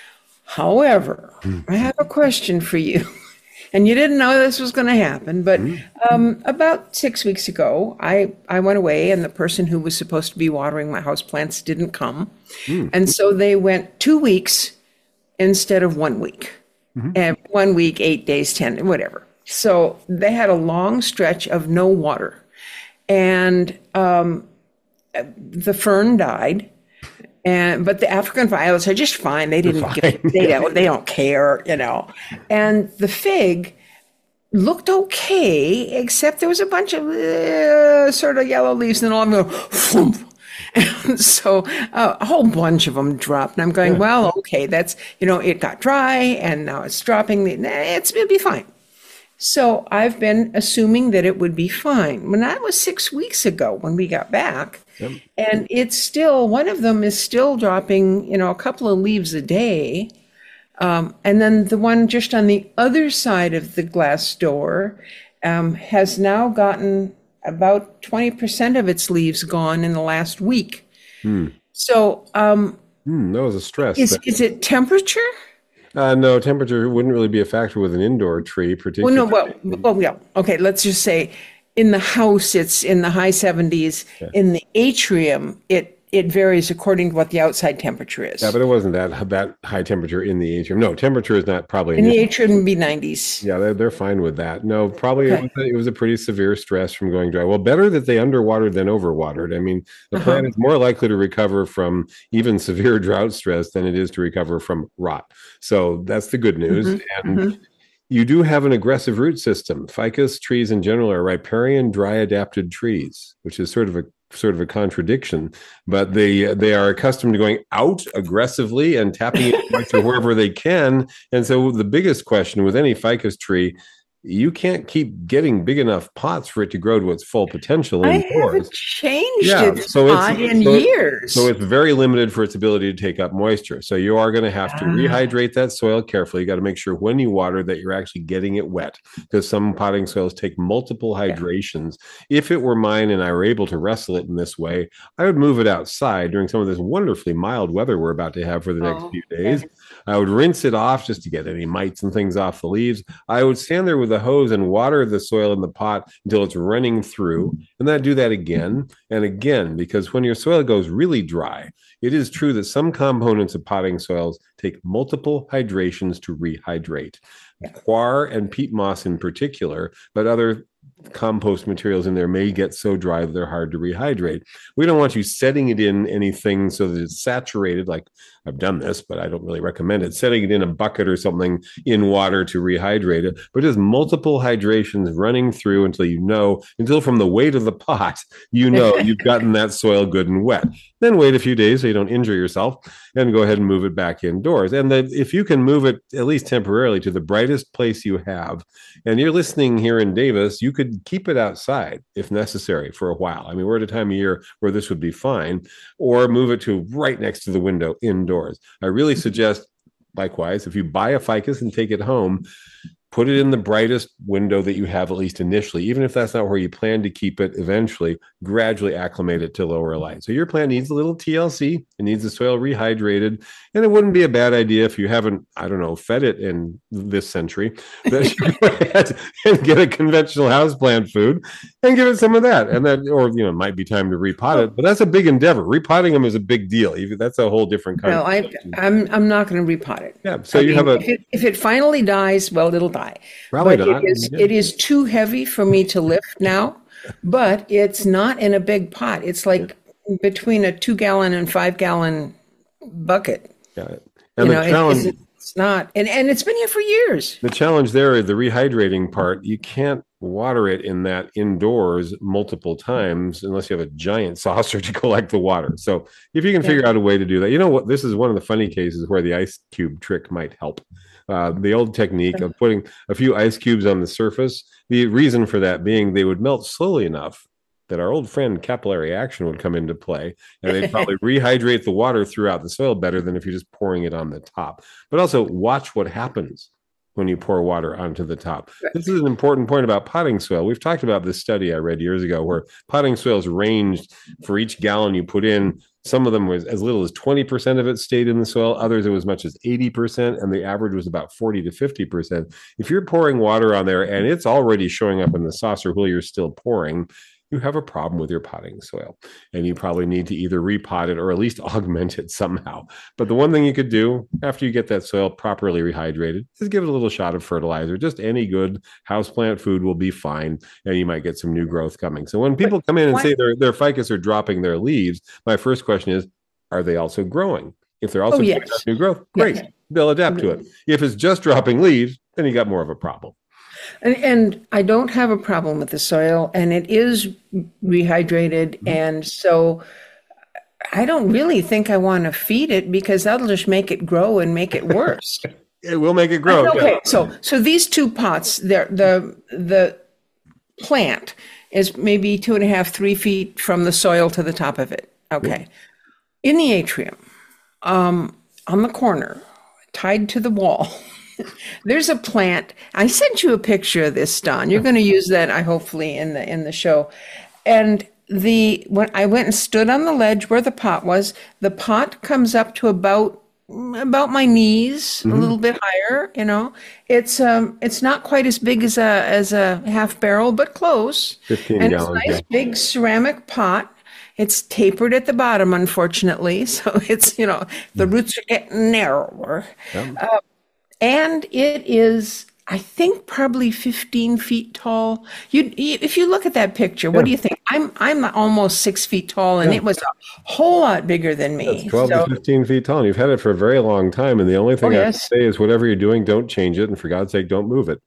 C: However, mm. I have a question for you. And you didn't know this was going to happen, but um, about six weeks ago, I, I went away and the person who was supposed to be watering my houseplants didn't come. Mm. And so they went two weeks instead of one week. Mm-hmm. And one week, eight days, ten, whatever. So they had a long stretch of no water. And um, the fern died, and but the African violets are just fine. They didn't. Get, they don't. They don't care, you know. And the fig looked okay, except there was a bunch of uh, sort of yellow leaves, and all of them go thump. And so uh, a whole bunch of them dropped. And I'm going, yeah. well, okay, that's you know, it got dry, and now it's dropping. It's it'll be fine. So I've been assuming that it would be fine. When that was six weeks ago when we got back, yep. and it's still, one of them is still dropping, you know, a couple of leaves a day. Um, and then the one just on the other side of the glass door um, has now gotten about twenty percent of its leaves gone in the last week. Hmm. So um,
A: hmm, that was a stress.
C: Is, is it temperature?
A: Uh, no, temperature wouldn't really be a factor with an indoor tree, particularly.
C: Well, no, well, well, yeah. Okay, let's just say in the house, it's in the high seventies. Yeah. In the atrium, it it varies according to what the outside temperature is.
A: Yeah, but it wasn't that that high temperature in the atrium. No, temperature is not probably
C: In
A: an
C: the
A: issue.
C: atrium would be nineties.
A: Yeah, they're, they're fine with that. No, probably
C: Okay.
A: it, was a, it was a pretty severe stress from going dry. Well, better that they underwatered than overwatered. I mean, the
C: Uh-huh.
A: plant is more likely to recover from even severe drought stress than it is to recover from rot. So that's the good news.
C: Mhm,
A: And
C: mhm.
A: you do have an aggressive root system. Ficus trees in general are riparian dry adapted trees, which is sort of a sort of a contradiction, but they they are accustomed to going out aggressively and tapping into moisture wherever they can. And so the biggest question with any ficus tree, you can't keep getting big enough pots for it to grow to its full potential
C: I
A: indoors.
C: haven't changed
A: Yeah,
C: its
A: so it's-
C: pot in
A: so it-
C: years.
A: So it's very limited for its ability to take up moisture. So you are going to have to
C: Ah.
A: rehydrate that soil carefully. You got to make sure when you water that you're actually getting it wet, because some potting soils take multiple hydrations. If it were mine and I were able to wrestle it in this way, I would move it outside during some of this wonderfully mild weather we're about to have for the next
C: Oh,
A: few days.
C: okay.
A: I would rinse it off just to get any mites and things off the leaves. I would stand there with a hose and water the soil in the pot until it's running through, and then I'd do that again and again, because when your soil goes really dry, it is true that some components of potting soils take multiple hydrations to rehydrate. Coir and peat moss in particular, but other compost materials in there may get so dry that they're hard to rehydrate. We don't want you setting it in anything so that it's saturated. Like I've done this, but I don't really recommend it. Setting it in a bucket or something in water to rehydrate it, but just multiple hydrations running through until you know, until from the weight of the pot, you know you've gotten that soil good and wet. Then wait a few days so you don't injure yourself and go ahead and move it back indoors. And the, if you can move it at least temporarily to the brightest place you have, and you're listening here in Davis, you could keep it outside if necessary for a while. I mean, we're at a time of year where this would be fine, or move it to right next to the window indoors. I really suggest, likewise, if you buy a ficus and take it home, put it in the brightest window that you have, at least initially, even if that's not where you plan to keep it eventually, gradually acclimate it to lower light. So your plant needs a little T L C, it needs the soil rehydrated, and it wouldn't be a bad idea if you haven't, I don't know, fed it in this century, that you go ahead and get a conventional houseplant food and give it some of that. And then, or, you know, it might be time to repot it, but that's a big endeavor. Repotting them is a big deal. Even That's a whole different kind
C: No,
A: of
C: I, I'm I'm not going to repot it.
A: Yeah, so
C: I
A: you
C: mean,
A: have a
C: if it, if it finally dies, well, it'll die.
A: Probably
C: but
A: not.
C: It is,
A: Yeah.
C: it is too heavy for me to lift now, but it's not in a big pot. It's like between a two gallon and five gallon bucket.
A: Yeah. And
C: You
A: the
C: know, it-
A: challenge
C: it's, it's not, and, and it's been here for years.
A: The challenge there is the rehydrating part. You can't water it in that indoors multiple times unless you have a giant saucer to collect the water. So if you can
C: Yeah.
A: figure out a way to do that, you know what? This is one of the funny cases where the ice cube trick might help. Uh, the old technique of putting a few ice cubes on the surface, the reason for that being they would melt slowly enough that our old friend capillary action would come into play, and they'd probably rehydrate the water throughout the soil better than if you're just pouring it on the top. But also watch what happens when you pour water onto the top. This is an important point about potting soil. We've talked about this study I read years ago where potting soils ranged for each gallon you put in. Some of them was as little as twenty percent of it stayed in the soil. Others, it was as much as eighty percent. And the average was about forty to fifty percent. If you're pouring water on there and it's already showing up in the saucer while you're still pouring, you have a problem with your potting soil, and you probably need to either repot it or at least augment it somehow. But the one thing you could do after you get that soil properly rehydrated is give it a little shot of fertilizer. Just any good houseplant food will be fine, and you might get some new growth coming. So when people come in and
C: why-
A: say their, their ficus are dropping their leaves, my first question is, are they also growing? If they're also
C: Oh, yes.
A: putting out new growth, great.
C: Yes.
A: They'll adapt to it. If it's just dropping leaves, then you got more of a problem.
C: And, and I don't have a problem with the soil, and it is rehydrated.
A: Mm-hmm.
C: And so I don't really think I want to feed it because that'll just make it grow and make it worse.
A: It will make it grow.
C: Okay,
A: yeah.
C: so so these two pots, they're, the the plant is maybe two and a half, three feet from the soil to the top of it. Okay, in the atrium, um, on the corner, tied to the wall, there's a plant. I sent you a picture of this, Don. You're going to use that, I hopefully, in the in the show. And the when I went and stood on the ledge where the pot was, the pot comes up to about about my knees, a little bit higher. You know, it's um, it's not quite as big as a as a half barrel, but close.
A: fifteen
C: and
A: gallons,
C: it's a nice
A: yeah.
C: big ceramic pot. It's tapered at the bottom, unfortunately. So it's, you know, the roots are getting narrower.
A: Yeah.
C: Uh, and it is, I think, probably fifteen feet tall. You, you if you look at that picture, what
A: Yeah.
C: do you think? I'm I'm almost six feet tall, and
A: Yeah.
C: it was a whole lot bigger than
A: It's
C: me.
A: twelve
C: So,
A: to fifteen feet tall, and you've had it for a very long time. And the only
C: oh
A: thing I can
C: yes,
A: say is whatever you're doing, don't change it. And for God's sake, don't move it.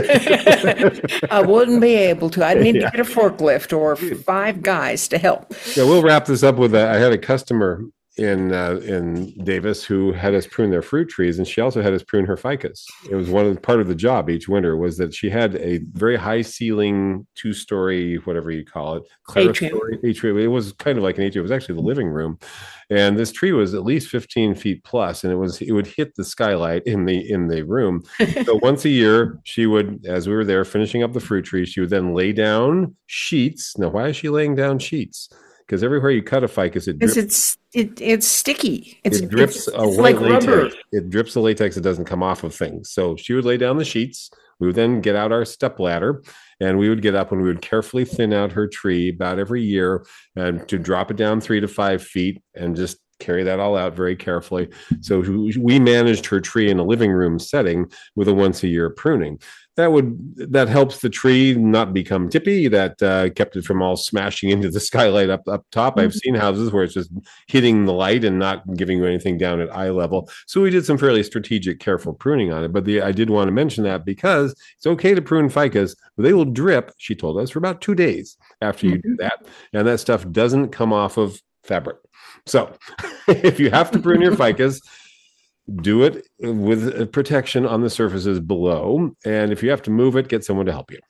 C: I wouldn't be able to. I'd need
A: Yeah.
C: to get a forklift or five guys to help.
A: Yeah, we'll wrap this up with a, I had a customer in uh, in Davis who had us prune their fruit trees, and she also had us prune her ficus. It was one of the, part of the job each winter was that she had a very high ceiling, two story, whatever you call it,
C: Atrium.
A: clerestory atrium. It was kind of like an atrium. It was actually the living room, and this tree was at least fifteen feet plus, and it was it would hit the skylight in the in the room. So once a year, she would, as we were there finishing up the fruit tree, she would then lay down sheets. Now, why is she laying down sheets? Because everywhere you cut a ficus, it
C: Because
A: drips.
C: it's it it's sticky. It's
A: It drips
C: it's,
A: a
C: it's
A: white
C: like rubber.
A: latex. It drips the latex. It doesn't come off of things. So she would lay down the sheets. We would then get out our step ladder, and we would get up and we would carefully thin out her tree about every year, and to drop it down three to five feet, and just carry that all out very carefully. So we managed her tree in a living room setting with a once a year pruning. That would that helps the tree not become tippy. That uh, kept it from all smashing into the skylight up up top. Mm-hmm. I've seen houses where it's just hitting the light and not giving you anything down at eye level. So we did some fairly strategic, careful pruning on it. But the, I did want to mention that because it's okay to prune ficus, but they will drip, she told us, for about two days after you mm-hmm. do that. And that stuff doesn't come off of fabric. So if you have to prune your ficus, do it with protection on the surfaces below. And if you have to move it, get someone to help you.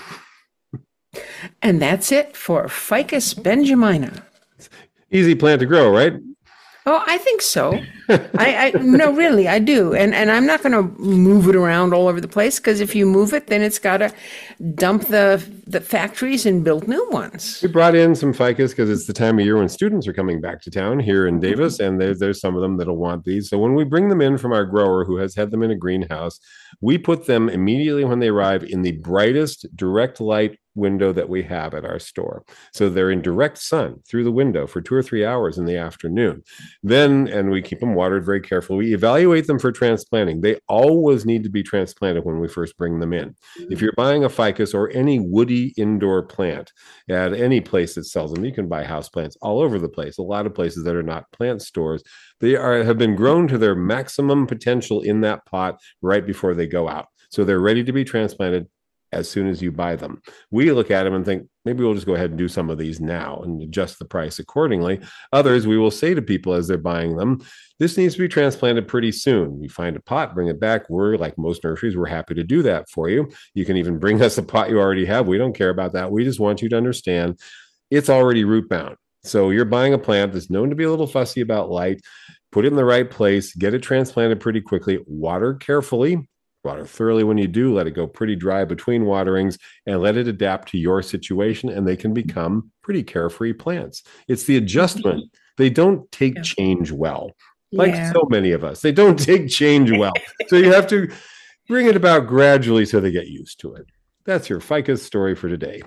C: And that's it for Ficus benjamina.
A: Easy plant to grow, right?
C: Oh, I think so. I, I no, really, I do. And and I'm not going to move it around all over the place, because if you move it, then it's got to dump the the factories and build new ones.
A: We brought in some ficus because it's the time of year when students are coming back to town here in Davis, and there's there's some of them that'll want these. So when we bring them in from our grower who has had them in a greenhouse, we put them immediately when they arrive in the brightest direct light window that we have at our store. So they're in direct sun through the window for two or three hours in the afternoon. Then, and we keep them watered very carefully. We evaluate them for transplanting. They always need to be transplanted when we first bring them in. If you're buying a ficus or any woody indoor plant at any place that sells them, you can buy house plants all over the place. A lot of places that are not plant stores, they are have been grown to their maximum potential in that pot right before they go out. So they're ready to be transplanted as soon as you buy them. We look at them and think, maybe we'll just go ahead and do some of these now and adjust the price accordingly. Others, we will say to people as they're buying them, this needs to be transplanted pretty soon. You find a pot, bring it back. We're, like most nurseries, we're happy to do that for you. You can even bring us a pot you already have. We don't care about that. We just want you to understand it's already root bound. So you're buying a plant that's known to be a little fussy about light. Put it in the right place, get it transplanted pretty quickly, water carefully. Water thoroughly when you do, let it go pretty dry between waterings, and let it adapt to your situation, and they can become pretty carefree plants. It's the adjustment. They don't take yeah. change well, like yeah. so many of us. They don't take change well. So you have to bring it about gradually so they get used to it. That's your ficus story for today.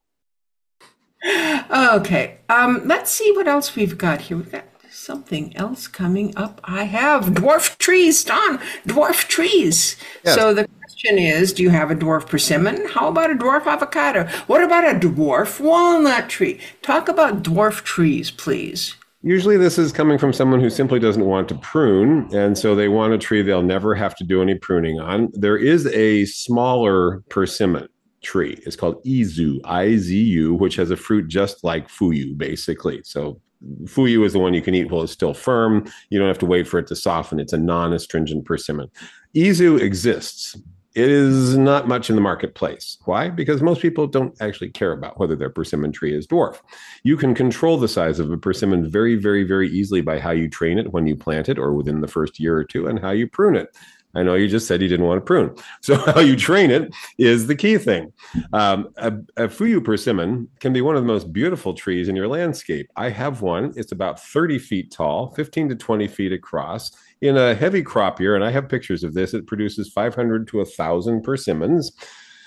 C: Okay, um, let's see what else we've got here. We've got something else coming up. I have dwarf trees, Don. Dwarf trees. Yes. So the question is, do you have a dwarf persimmon? How about a dwarf avocado? What about a dwarf walnut tree? Talk about dwarf trees, please.
A: Usually this is coming from someone who simply doesn't want to prune, and so they want a tree they'll never have to do any pruning on. There is a smaller persimmon tree. It's called Izu, I Z U, which has a fruit just like fuyu, basically. So fuyu is the one you can eat while it's still firm. You don't have to wait for it to soften. It's a non-astringent persimmon. Izu exists. It is not much in the marketplace. Why? Because most people don't actually care about whether their persimmon tree is dwarf. You can control the size of a persimmon very, very, very easily by how you train it when you plant it or within the first year or two, and how you prune it. I know you just said you didn't want to prune. So how you train it is the key thing. Um, a, a fuyu persimmon can be one of the most beautiful trees in your landscape. I have one. It's about thirty feet tall, fifteen to twenty feet across. In a heavy crop year, and I have pictures of this, it produces five hundred to one thousand persimmons.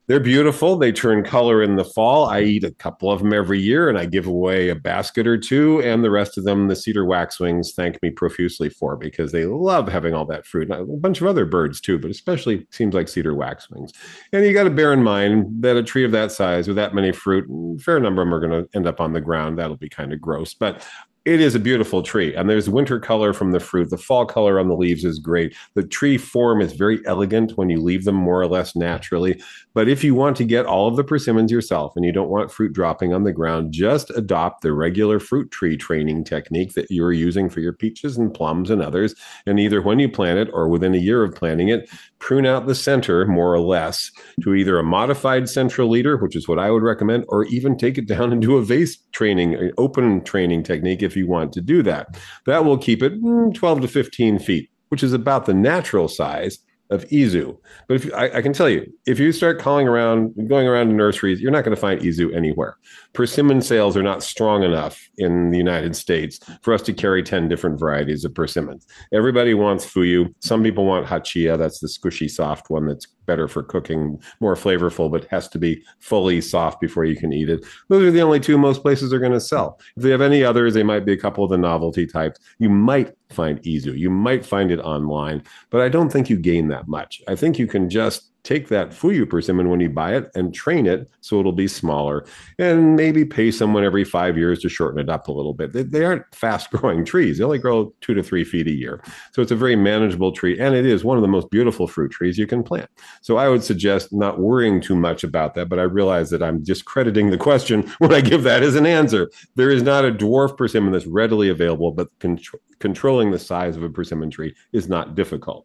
A: They're beautiful. They turn color in the fall. I eat a couple of them every year, and I give away a basket or two. And the rest of them, the cedar waxwings, thank me profusely for, because they love having all that fruit. A bunch of other birds too, but especially seems like cedar waxwings. And you got to bear in mind that a tree of that size with that many fruit, a fair number of them are going to end up on the ground. That'll be kind of gross, but it is a beautiful tree, and there's winter color from the fruit. The fall color on the leaves is great. The tree form is very elegant when you leave them more or less naturally. But if you want to get all of the persimmons yourself and you don't want fruit dropping on the ground, just adopt the regular fruit tree training technique that you're using for your peaches and plums and others. And either when you plant it or within a year of planting it, prune out the center more or less to either a modified central leader, which is what I would recommend, or even take it down into a vase training, open training technique if you want to do that. That will keep it twelve to fifteen feet, which is about the natural size of Izu. But if I, I can tell you, if you start calling around, going around to nurseries, you're not going to find Izu anywhere. Persimmon sales are not strong enough in the United States for us to carry ten different varieties of persimmons. Everybody wants Fuyu. Some people want Hachiya. That's the squishy, soft one that's better for cooking, more flavorful, but has to be fully soft before you can eat it. Those are the only two most places are going to sell. If they have any others, they might be a couple of the novelty types. You might find Izu. You might find it online, but I don't think you gain that much. I think you can just take that Fuyu persimmon when you buy it and train it so it'll be smaller, and maybe pay someone every five years to shorten it up a little bit. They, they aren't fast growing trees. They only grow two to three feet a year. So it's a very manageable tree, and it is one of the most beautiful fruit trees you can plant. So I would suggest not worrying too much about that, but I realize that I'm discrediting the question when I give that as an answer. There is not a dwarf persimmon that's readily available, but con- controlling the size of a persimmon tree is not difficult.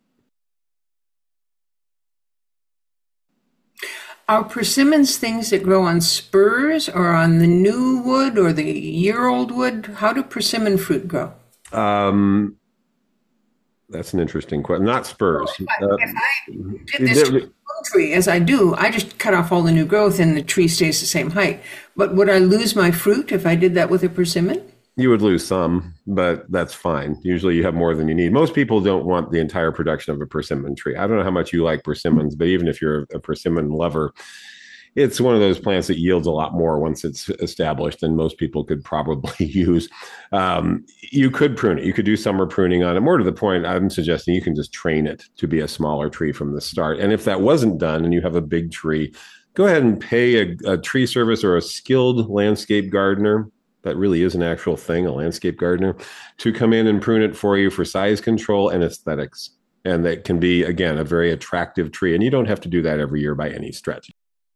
C: Are persimmons things that grow on spurs or on the new wood or the year-old wood? How do persimmon fruit grow?
A: Um, that's an interesting question. Not spurs.
C: Well, if, I,
A: uh,
C: if I did this to a tree, as I do, I just cut off all the new growth and the tree stays the same height. But would I lose my fruit if I did that with a persimmon?
A: You would lose some, but that's fine. Usually you have more than you need. Most people don't want the entire production of a persimmon tree. I don't know how much you like persimmons, but even if you're a persimmon lover, it's one of those plants that yields a lot more once it's established than most people could probably use. Um, you could prune it. You could do summer pruning on it. More to the point, I'm suggesting you can just train it to be a smaller tree from the start. And if that wasn't done and you have a big tree, go ahead and pay a, a tree service or a skilled landscape gardener. That really is an actual thing, a landscape gardener, to come in and prune it for you for size control and aesthetics. And that can be, again, a very attractive tree. And you don't have to do that every year by any stretch.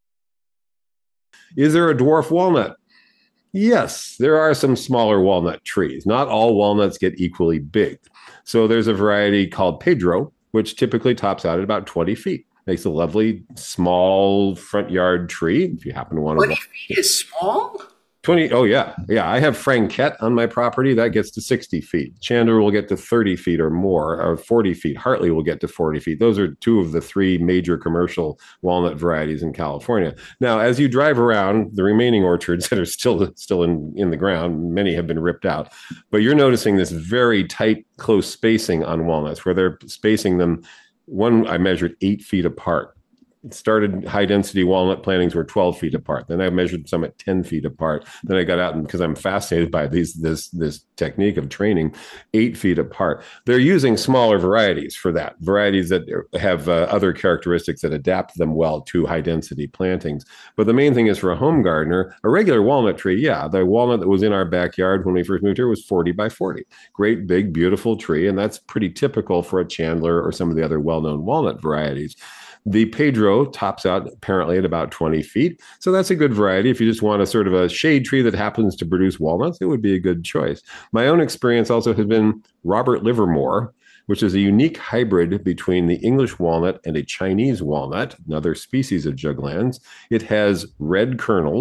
A: Is there a dwarf walnut? Yes, there are some smaller walnut trees. Not all walnuts get equally big. So there's a variety called Pedro, which typically tops out at about twenty feet. Makes a lovely small front yard tree. If you happen to want to.
C: twenty feet is small?
A: twenty, oh yeah, yeah. I have Franquette on my property. That gets to sixty feet. Chandler will get to thirty feet or more, or forty feet. Hartley will get to forty feet. Those are two of the three major commercial walnut varieties in California. Now, as you drive around the remaining orchards that are still still in, in the ground, many have been ripped out, but you're noticing this very tight, close spacing on walnuts where they're spacing them. One, I measured eight feet apart. Started high density walnut plantings were twelve feet apart. Then I measured some at ten feet apart. Then I got out, and because I'm fascinated by these this this technique of training, eight feet apart. They're using smaller varieties for that, varieties that have uh, other characteristics that adapt them well to high density plantings. But the main thing is for a home gardener, a regular walnut tree, yeah, the walnut that was in our backyard when we first moved here was forty by forty. Great, big, beautiful tree. And that's pretty typical for a Chandler or some of the other well-known walnut varieties. The Pedro tops out apparently at about twenty feet. So that's a good variety. If you just want a sort of a shade tree that happens to produce walnuts, it would be a good choice. My own experience also has been Robert Livermore, which is a unique hybrid between the English walnut and a Chinese walnut, another species of juglans. It has red kernels,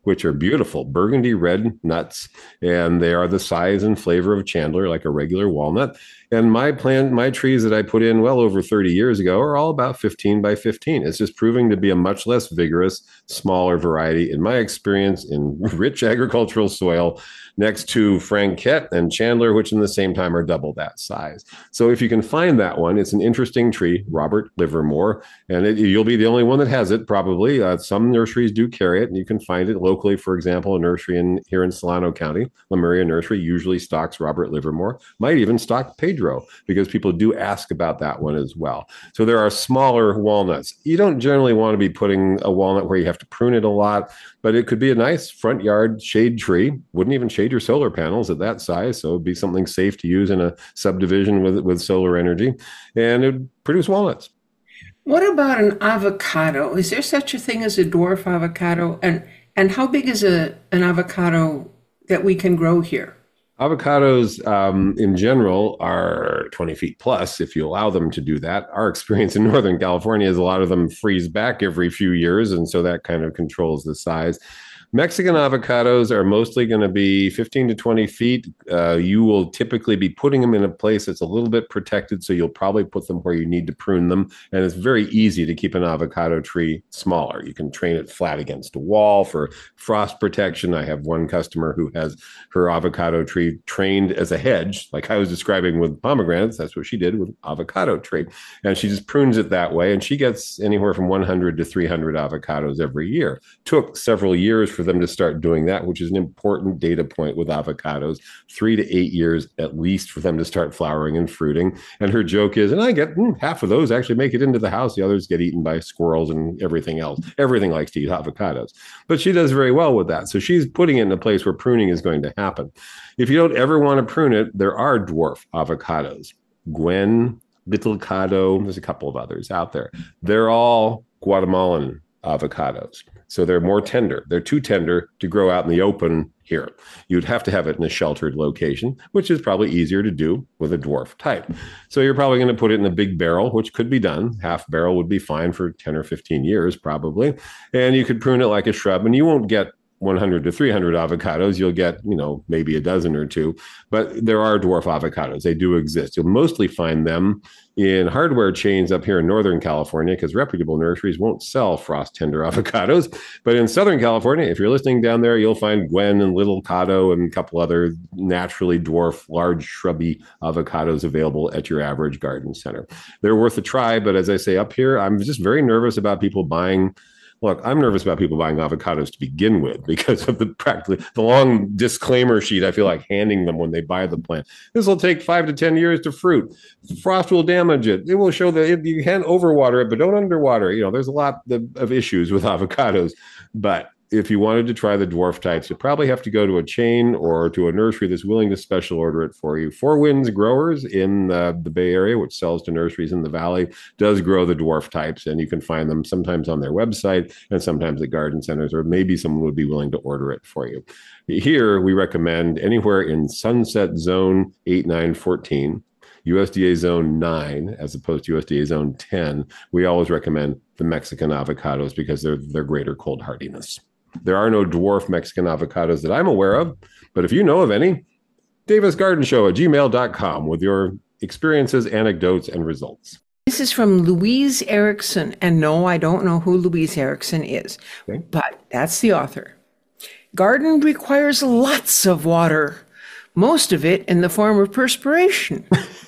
A: which are beautiful burgundy red nuts, and they are the size and flavor of Chandler, like a regular walnut. And my plant, my trees that I put in well over thirty years ago are all about fifteen by fifteen. It's just proving to be a much less vigorous, smaller variety, in my experience, in rich agricultural soil next to Franquette and Chandler, which in the same time are double that size. So if you can find that one, it's an interesting tree, Robert Livermore, and it, you'll be the only one that has it, probably. Uh, some nurseries do carry it, and you can find it locally. For example, a nursery in here in Solano County, Lemuria Nursery, usually stocks Robert Livermore, might even stock Pedro, because people do ask about that one as well. So there are smaller walnuts. You don't generally want to be putting a walnut where you have to prune it a lot, but it could be a nice front yard shade tree. Wouldn't even shade your solar panels at that size, so it'd be something safe to use in a subdivision with with solar energy, and it'd produce walnuts.
C: What about an avocado? Is there such a thing as a dwarf avocado? And and how big is a an avocado that we can grow here?
A: Avocados um, in general are twenty feet plus if you allow them to do that. Our experience in Northern California is a lot of them freeze back every few years, and so that kind of controls the size. Mexican avocados are mostly going to be fifteen to twenty feet. Uh, you will typically be putting them in a place that's a little bit protected, so you'll probably put them where you need to prune them. And it's very easy to keep an avocado tree smaller. You can train it flat against a wall for frost protection. I have one customer who has her avocado tree trained as a hedge, like I was describing with pomegranates. That's what she did with avocado tree. And she just prunes it that way, and she gets anywhere from one hundred to three hundred avocados every year. Took several years for them to start doing that, which is an important data point with avocados, three to eight years at least for them to start flowering and fruiting. And her joke is, and I get mm, half of those actually make it into the house. The others get eaten by squirrels and everything else. Everything likes to eat avocados, but she does very well with that. So she's putting it in a place where pruning is going to happen. If you don't ever want to prune it, there are dwarf avocados. Gwen, Little Cado, there's a couple of others out there. They're all Guatemalan avocados. So they're more tender. They're too tender to grow out in the open here. You'd have to have it in a sheltered location, which is probably easier to do with a dwarf type. So you're probably going to put it in a big barrel, which could be done. Half barrel would be fine for ten or fifteen years, probably. And you could prune it like a shrub, and you won't get one hundred to three hundred avocados. You'll get, you know, maybe a dozen or two, but there are dwarf avocados. They do exist. You'll mostly find them in hardware chains up here in Northern California, because reputable nurseries won't sell frost tender avocados. But in Southern California, if you're listening down there, you'll find Gwen and Little Cado and a couple other naturally dwarf, large, shrubby avocados available at your average garden center. They're worth a try, but as I say, up here, I'm just very nervous about people buying. Look, I'm nervous about people buying avocados to begin with because of the practically the long disclaimer sheet I feel like handing them when they buy the plant. This will take five to ten years to fruit. Frost will damage it. It will show that it, you can overwater it, but don't underwater. You know, there's a lot of, of issues with avocados. But if you wanted to try the dwarf types, you probably have to go to a chain or to a nursery that's willing to special order it for you. Four Winds Growers in uh, the Bay Area, which sells to nurseries in the Valley, does grow the dwarf types, and you can find them sometimes on their website and sometimes at garden centers, or maybe someone would be willing to order it for you. Here, we recommend anywhere in Sunset Zone eight, nine, fourteen, U S D A Zone nine, as opposed to U S D A Zone ten. We always recommend the Mexican avocados because they're, they're greater cold hardiness. There are no dwarf Mexican avocados that I'm aware of, but if you know of any, Davis Garden Show at gmail dot com with your experiences, anecdotes, and results.
C: This is from Louise Erickson, and no, I don't know who Louise Erickson is, okay, but that's the author. Garden requires lots of water, most of it in the form of perspiration.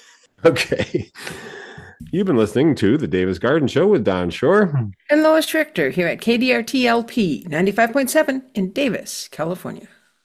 A: Okay. You've been listening to The Davis Garden Show with Don Shore
C: and Lois Richter here at K D R T L P ninety-five point seven in Davis, California.